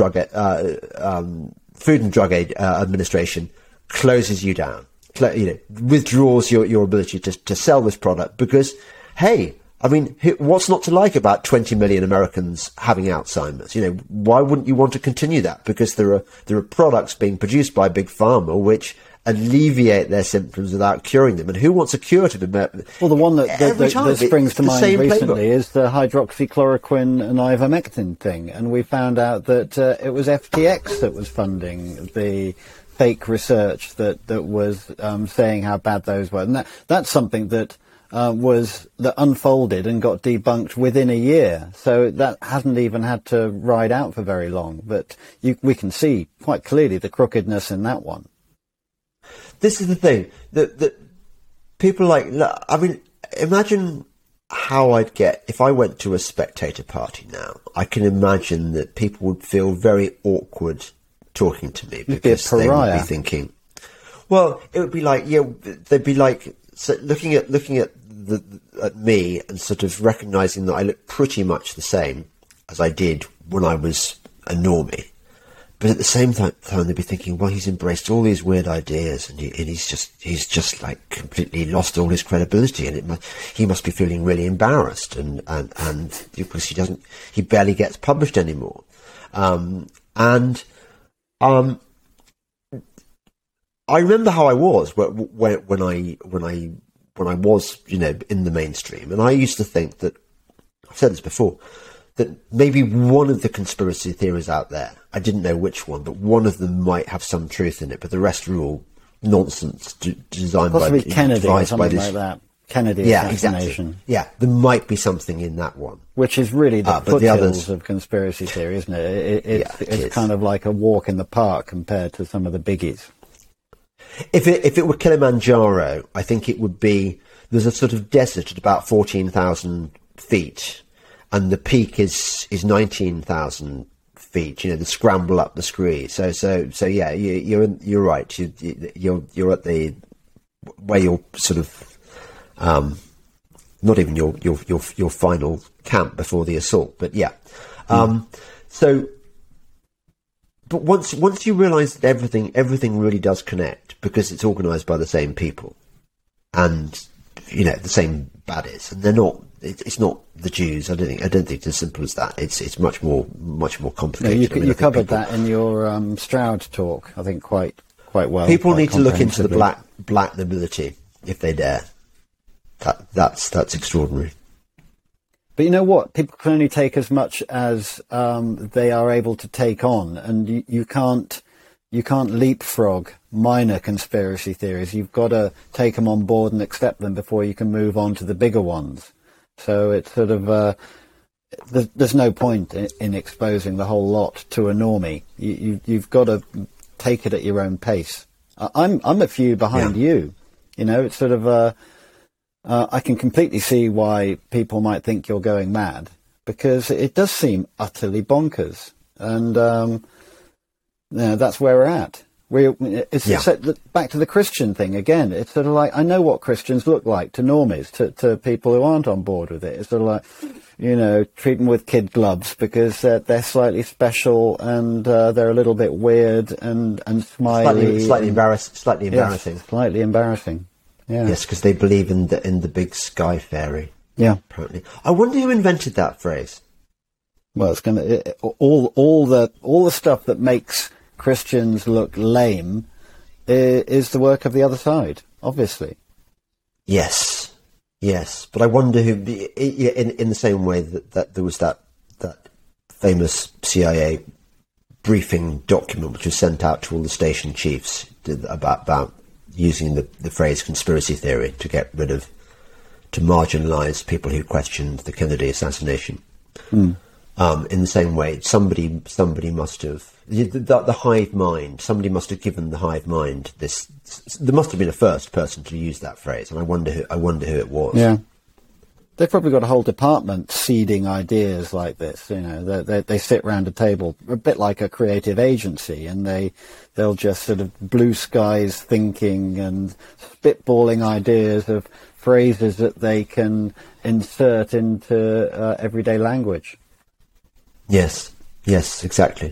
Food and Drug Administration, closes you down, withdraws your ability to sell this product because, hey, I mean, what's not to like about 20 million Americans having Alzheimer's? Why wouldn't you want to continue that? Because there are products being produced by Big Pharma which alleviate their symptoms without curing them. And who wants a cure to be met? Well, the one that springs to mind recently is the hydroxychloroquine and ivermectin thing. And we found out that it was FTX that was funding the fake research that was saying how bad those were. And that's something that that unfolded and got debunked within a year. So that hasn't even had to ride out for very long. But we can see quite clearly the crookedness in that one. This is the thing that people I mean, imagine how I'd get if I went to a Spectator party now. I can imagine that people would feel very awkward talking to me because they would be thinking, well, it would be like, they'd be like looking at me and sort of recognising that I look pretty much the same as I did when I was a normie. But at the same time, they'd be thinking, well, he's embraced all these weird ideas, and he's just like completely lost all his credibility, and he must be feeling really embarrassed, and because he barely gets published anymore, I remember how I was when I was, in the mainstream, and I used to think that, I've said this before, that maybe one of the conspiracy theories out there, I didn't know which one, but one of them might have some truth in it, but the rest are all nonsense designed possibly by Kennedy or something like that. Kennedy assassination. Exactly. Yeah, there might be something in that one. Which is really the foothills of conspiracy theory, isn't it? It's kind of like a walk in the park compared to some of the biggies. If it were Kilimanjaro, I think it would be, there's a sort of desert at about 14,000 feet, and the peak is 19,000 feet. You know, the scramble up the scree. So yeah, you're right. You're at the where you're sort of not even your final camp before the assault, but yeah. So, but once you realise that everything really does connect, because it's organised by the same people, and you know, the same baddies, and they're not. It's not the Jews. I don't think it's as simple as that. It's much more complicated. No, you covered that in your Stroud talk, I think, quite well. People need to look into the black nobility if they dare. That's extraordinary. But you know what? People can only take as much as they are able to take on, and you can't leapfrog minor conspiracy theories. You've got to take them on board and accept them before you can move on to the bigger ones. So it's sort of there's no point in exposing the whole lot to a normie. You've got to take it at your own pace. I'm a few behind you. You know, it's sort of I can completely see why people might think you're going mad, because it does seem utterly bonkers, and that's where we're at. It's back to the Christian thing again. It's sort of like, I know what Christians look like to normies, to people who aren't on board with it. It's sort of like, you know, treat them with kid gloves because they're slightly special and they're a little bit weird and smiley. Slightly embarrassing. Yes, slightly embarrassing. Yeah. Yes, because they believe in the big sky fairy. Yeah. Apparently, I wonder who invented that phrase. Well, it's all the stuff that makes Christians look lame is the work of the other side, obviously. Yes, but I wonder who, in the same way that there was that famous CIA briefing document which was sent out to all the station chiefs about using the phrase conspiracy theory to marginalise people who questioned the Kennedy assassination. In the same way, somebody must have the hive mind. Somebody must have given the hive mind this. There must have been a first person to use that phrase, and I wonder who it was. Yeah, they've probably got a whole department seeding ideas like this. You know, they sit round a table, a bit like a creative agency, and they'll just sort of blue skies thinking and spitballing ideas of phrases that they can insert into everyday language. Yes, exactly.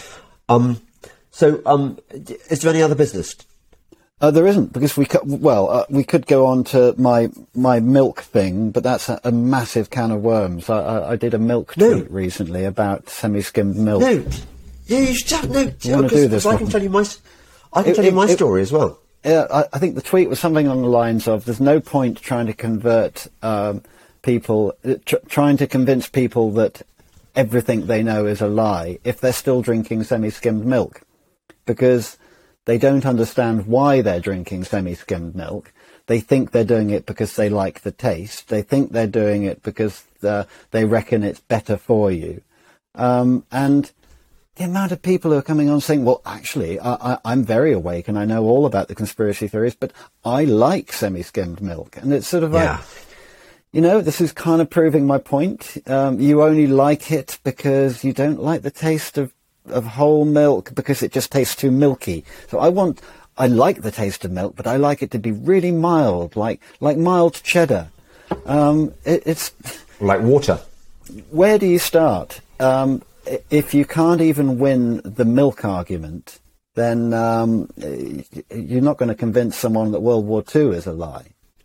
So, is there any other business? There isn't, because we could go on to my milk thing, but that's a massive can of worms. I did a milk tweet recently about semi-skimmed milk. No, yeah, you should have, no. You want to do this? I can tell you my story as well. I think the tweet was something along the lines of: "There's no point trying to convert people, trying to convince people that everything they know is a lie if they're still drinking semi-skimmed milk, because they don't understand why they're drinking semi-skimmed milk. They think they're doing it because they like the taste. They think they're doing it because they reckon it's better for you." And the amount of people who are coming on saying, well, actually, I'm very awake and I know all about the conspiracy theories, but I like semi-skimmed milk. And it's sort of like, you know, this is kind of proving my point. You only like it because you don't like the taste of whole milk because it just tastes too milky. So I like the taste of milk, but I like it to be really mild, like mild cheddar. It's like water. Where do you start? If you can't even win the milk argument, then you're not going to convince someone that World War II is a lie.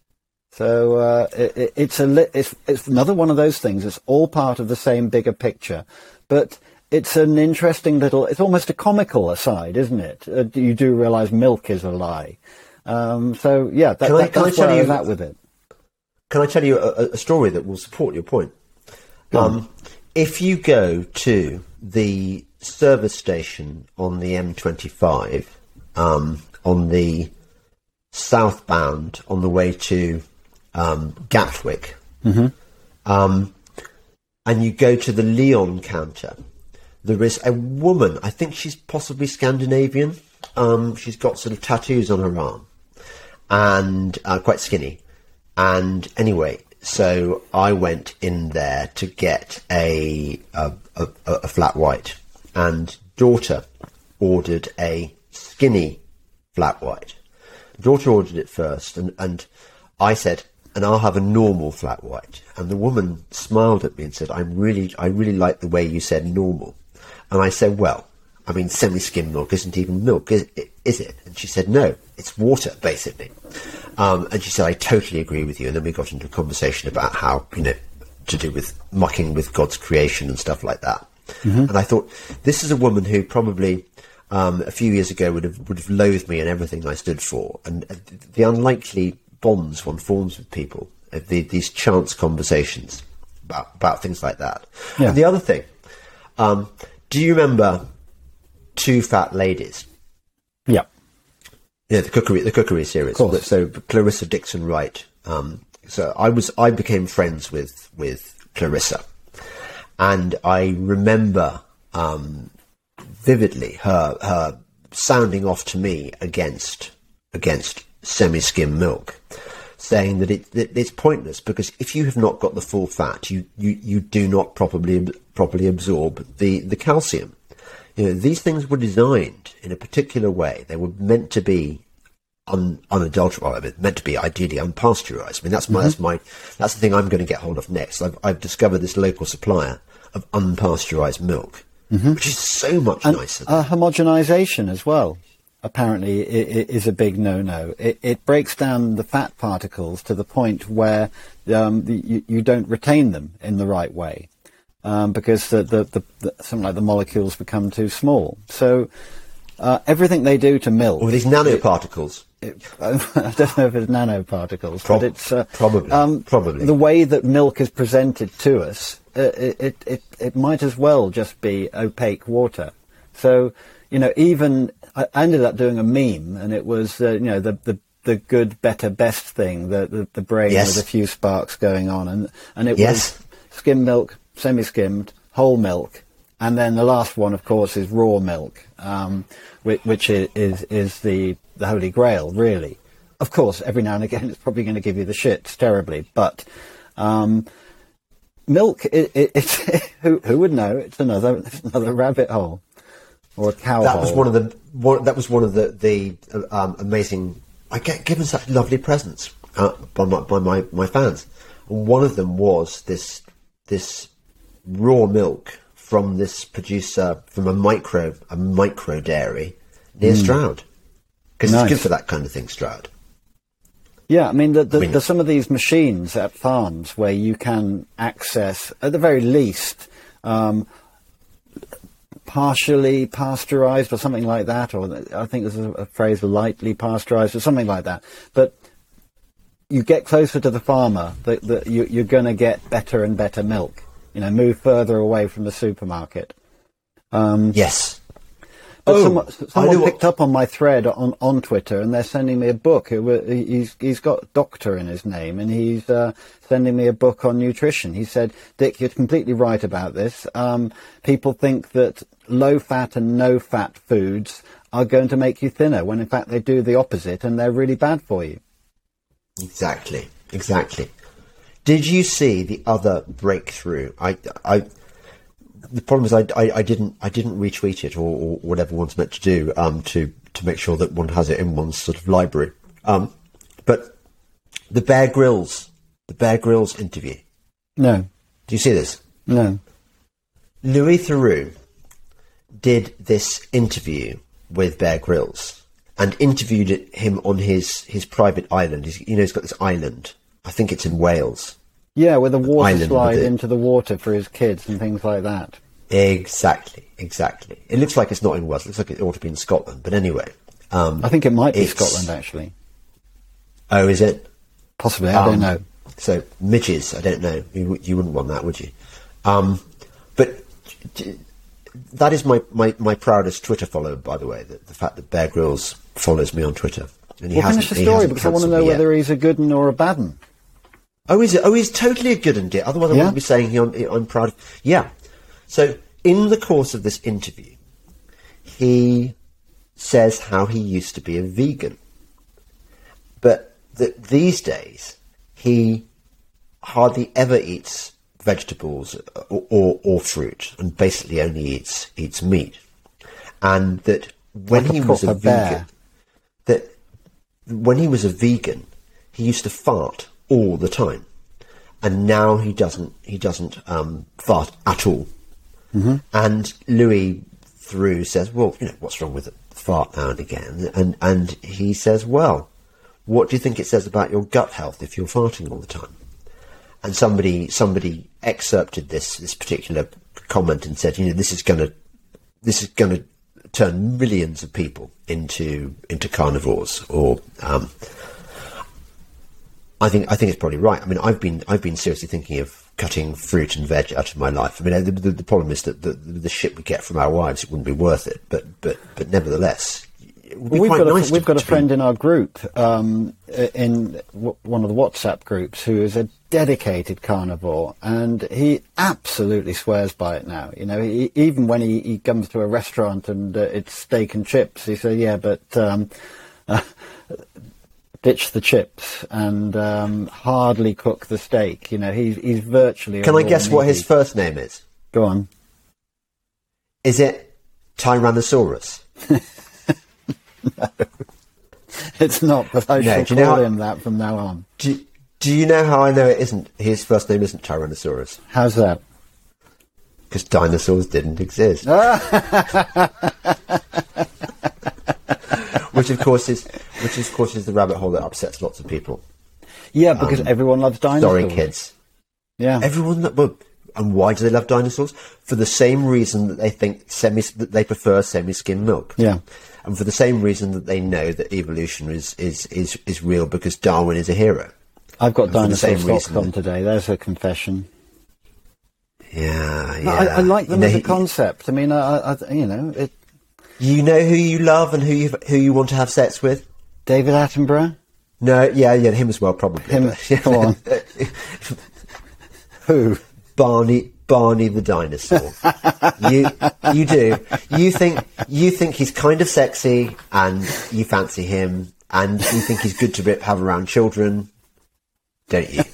So it's another one of those things. It's all part of the same bigger picture, but it's an interesting little. It's almost a comical aside, isn't it? You do realise milk is a lie. So yeah, that's where I was at with it. Can I tell you a story that will support your point? If you go to the service station on the M25, on the southbound, on the way to Gatwick, and you go to the Leon counter, there is a woman, I think she's possibly Scandinavian, she's got sort of tattoos on her arm, and quite skinny. And anyway, so I went in there to get a flat white, and daughter ordered a skinny flat white. Daughter ordered it first, and I said, and I'll have a normal flat white. And the woman smiled at me and said, I really like the way you said normal. And I said, well, I mean, semi-skim milk isn't even milk, is it? And she said, no, it's water, basically. And she said, I totally agree with you. And then we got into a conversation about how, to do with mucking with God's creation and stuff like that. Mm-hmm. And I thought, this is a woman who probably a few years ago would have loathed me and everything I stood for. And the unlikely bonds one forms with people, these chance conversations about things like that. Yeah. And the other thing, do you remember Two Fat Ladies? Yeah. Yeah, the cookery series. So Clarissa Dixon Wright. So I became friends with Clarissa, and I remember vividly her sounding off to me against semi-skim milk, saying that it's pointless because if you have not got the full fat, you do not properly absorb the calcium. These things were designed in a particular way. They were meant to be unadulterated, meant to be ideally unpasteurized. I mean, that's the thing I'm going to get hold of next. I've discovered this local supplier of unpasteurized milk, mm-hmm. which is so much nicer. Homogenization as well, apparently, is a big no-no. It breaks down the fat particles to the point where you don't retain them in the right way. Because something like the molecules become too small. So everything they do to milk... Or these nanoparticles. I don't know if it's nanoparticles, but it's... probably. The way that milk is presented to us, it might as well just be opaque water. So, even... I ended up doing a meme, and it was, the good, better, best thing, the brain yes. with a few sparks going on. And it yes. was skim milk, semi-skimmed, whole milk, and then the last one, of course, is raw milk, which is the holy grail, really. Of course, every now and again, it's probably going to give you the shits terribly, but milk, it's who would know? It's another rabbit hole or a cow hole. That was one of the amazing. I get given such lovely presents by my fans. And one of them was this raw milk from this producer from a micro dairy near Stroud, because it's good for that kind of thing, Stroud. Yeah, I mean, there's some of these machines at farms where you can access, at the very least, partially pasteurized or something like that, or I think there's a phrase, lightly pasteurized or something like that. But you get closer to the farmer, that you're going to get better and better milk. Move further away from the supermarket. Yes. Someone picked up on my thread on Twitter, and they're sending me a book. He's got doctor in his name, and he's sending me a book on nutrition. He said, Dick, you're completely right about this. People think that low-fat and no-fat foods are going to make you thinner, when in fact they do the opposite, and they're really bad for you. Exactly. Did you see the other breakthrough? The problem is I didn't retweet it or whatever one's meant to do to make sure that one has it in one's sort of library. But the Bear Grylls interview. No. Do you see this? No. Louis Theroux did this interview with Bear Grylls and interviewed him on his private island. He's got this island. I think it's in Wales. Yeah, with a water slide into the water for his kids and things like that. Exactly. It looks like it's not in Wales. It looks like it ought to be in Scotland. But anyway. I think it might be Scotland, actually. Oh, is it? Possibly, I don't know. So, midges, I don't know. You wouldn't want that, would you? But that is my proudest Twitter follow, by the way, the fact that Bear Grylls follows me on Twitter. And finish the story, because I want to know whether he's a good 'un or a bad 'un. Oh, is it? Oh, he's totally a good 'un, dear. Otherwise I wouldn't be saying I'm proud. Yeah. So, in the course of this interview, he says how he used to be a vegan, but that these days he hardly ever eats vegetables or fruit, and basically only eats meat. And that when he was a vegan, he used to fart all the time, and now he doesn't fart at all. Mm-hmm. And Louis Theroux says, well, what's wrong with a fart now and again? And he says, well, what do you think it says about your gut health if you're farting all the time? And somebody excerpted this particular comment and said, this is going to turn millions of people into carnivores. Or I think it's probably right. I mean, I've been seriously thinking of cutting fruit and veg out of my life. I mean, the problem is that the shit we get from our wives, it wouldn't be worth it. But nevertheless. We've got a friend in our group, in one of the WhatsApp groups, who is a dedicated carnivore, and he absolutely swears by it now. Even when he comes to a restaurant and it's steak and chips, he says, "Yeah, but ditch the chips and hardly cook the steak." He's virtually. Can I guess what his first name is? Go on. Is it Tyrannosaurus? No, it's not, but I shall call him that from now on. Do you know how I know it isn't? His first name isn't Tyrannosaurus. How's that? Because dinosaurs didn't exist. Which of course is the rabbit hole that upsets lots of people. Yeah, because everyone loves dinosaurs. Sorry, kids. Yeah, and why do they love dinosaurs? For the same reason that they think that they prefer semi-skim milk. Yeah. And for the same reason that they know that evolution is real, because Darwin is a hero. I've got dinosaur socks on today. There's a confession. Yeah. I like them as a concept. I mean, it. You know who you love and who you want to have sex with? David Attenborough? No, yeah, him as well, probably. Come on. Who? Barney the dinosaur. You do. You think he's kind of sexy, and you fancy him, and you think he's good to have around children, don't you?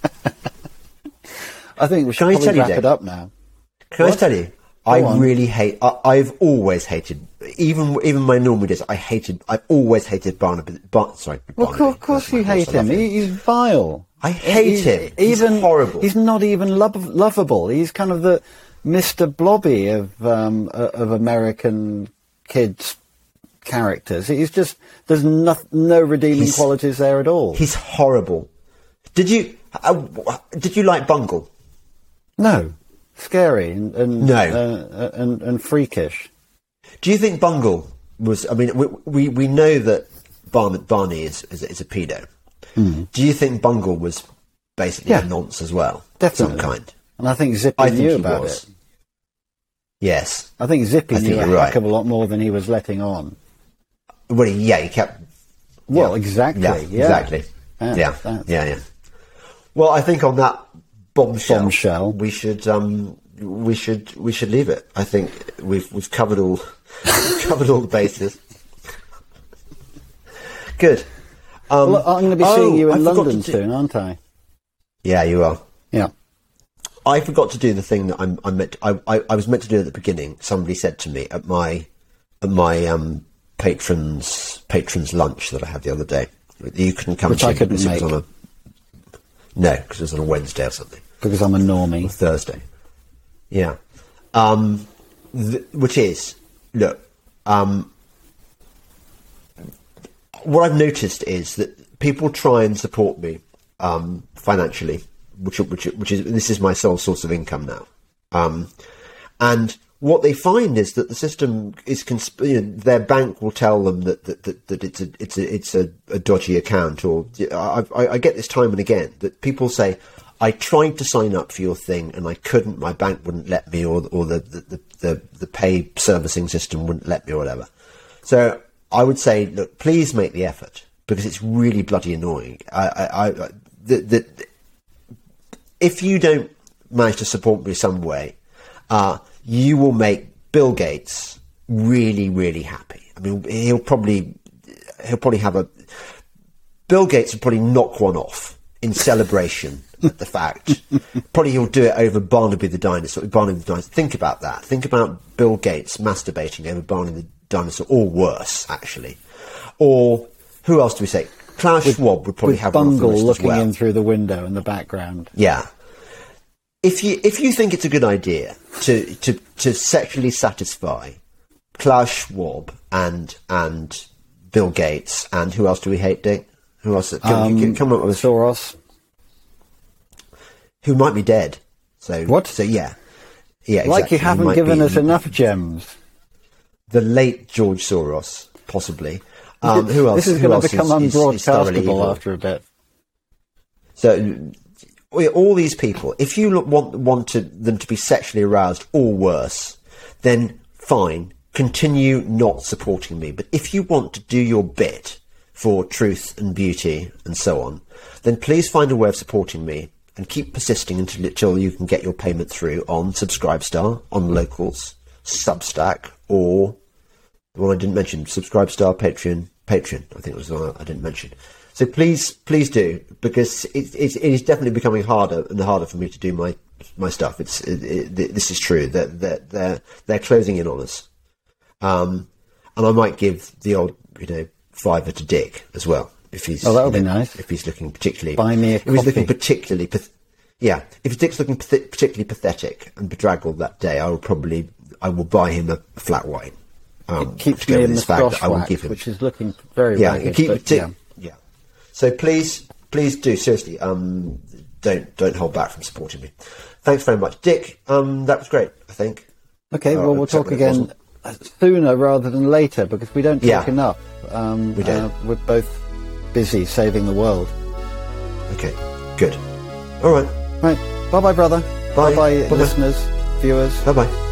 I think we should probably wrap it up now. Can I tell you? I've always hated, even my normal days. I've always hated Barnaby. Well, of course you hate him. He's vile. I hate him. He's horrible. He's not even lovable. He's kind of the Mr. Blobby of American kids' characters. He's just, there's no redeeming qualities there at all. He's horrible. Did you like Bungle? No. Scary and freakish. Do you think Bungle was? I mean, we know that Barney is a pedo. Mm. Do you think Bungle was basically a nonce as well? Definitely. Some kind. And I think Zippy knew about it. Yes. I think Zippy knew a heck of a lot more than he was letting on. Well, he kept. Well, exactly. Yeah, exactly. Yeah. Well, I think on that bombshell, we should leave it. I think we've covered all the bases. Good. Well, I'm going to be seeing you in London soon, aren't I? Yeah, you are. Yeah. I forgot to do the thing that I was meant to do at the beginning. Somebody said to me at my patrons lunch that I had the other day, you couldn't come. Which I couldn't make. No, because it was on a Wednesday or something. Because I'm a normie. Or Thursday. Yeah. Which is, look, what I've noticed is that people try and support me financially, which is this is my sole source of income now, and what they find is that the system is their bank will tell them that it's a dodgy account, or I get this time and again that people say, I tried to sign up for your thing and I couldn't, my bank wouldn't let me, or the pay servicing system wouldn't let me, or whatever. So I would say, look, please make the effort, because it's really bloody annoying. If you don't manage to support me some way, you will make Bill Gates really, really happy. I mean, he'll probably have Bill Gates will probably knock one off in celebration at the fact. Probably he'll do it over Barnaby the dinosaur. Think about that. Think about Bill Gates masturbating over Barnaby the dinosaur, or worse, actually. Or who else do we say? Klaus Schwab would probably have Bungle one on the list looking as well. in through the window in the background. Yeah. If you think it's a good idea to sexually satisfy Klaus Schwab and Bill Gates, and who else do we hate, Dick? Who else? Come up with Soros, who might be dead. So what? So yeah, exactly. Like you haven't given us enough gems. The late George Soros, possibly. Who else? This is going to become unbroadcastable after a bit. So all these people, if you want them to be sexually aroused or worse, then fine, continue not supporting me. But if you want to do your bit for truth and beauty and so on, then please find a way of supporting me and keep persisting until you can get your payment through on Subscribestar, on Locals, Substack, or the one I didn't mention, Subscribestar, Patreon, I think was the one I didn't mention. So please do, because it is definitely becoming harder and harder for me to do my stuff. This is true, that they're closing in on us. And I might give the old, $5 to Dick as well, if he's that would be nice. If he's looking particularly, buy me a coffee. If he's looking particularly, if Dick's looking particularly pathetic and bedraggled that day, I will buy him a flat white. It keeps me in the frosh wax, which is looking very ragged. Yeah. So please do, seriously. Don't hold back from supporting me. Thanks very much, Dick. That was great, I think. Okay, well, we'll talk again sooner rather than later, because we don't talk enough. We don't. We're both busy saving the world. Okay, good. All right. Right. Bye-bye, brother. Bye. Bye-bye, listeners, viewers. Bye-bye.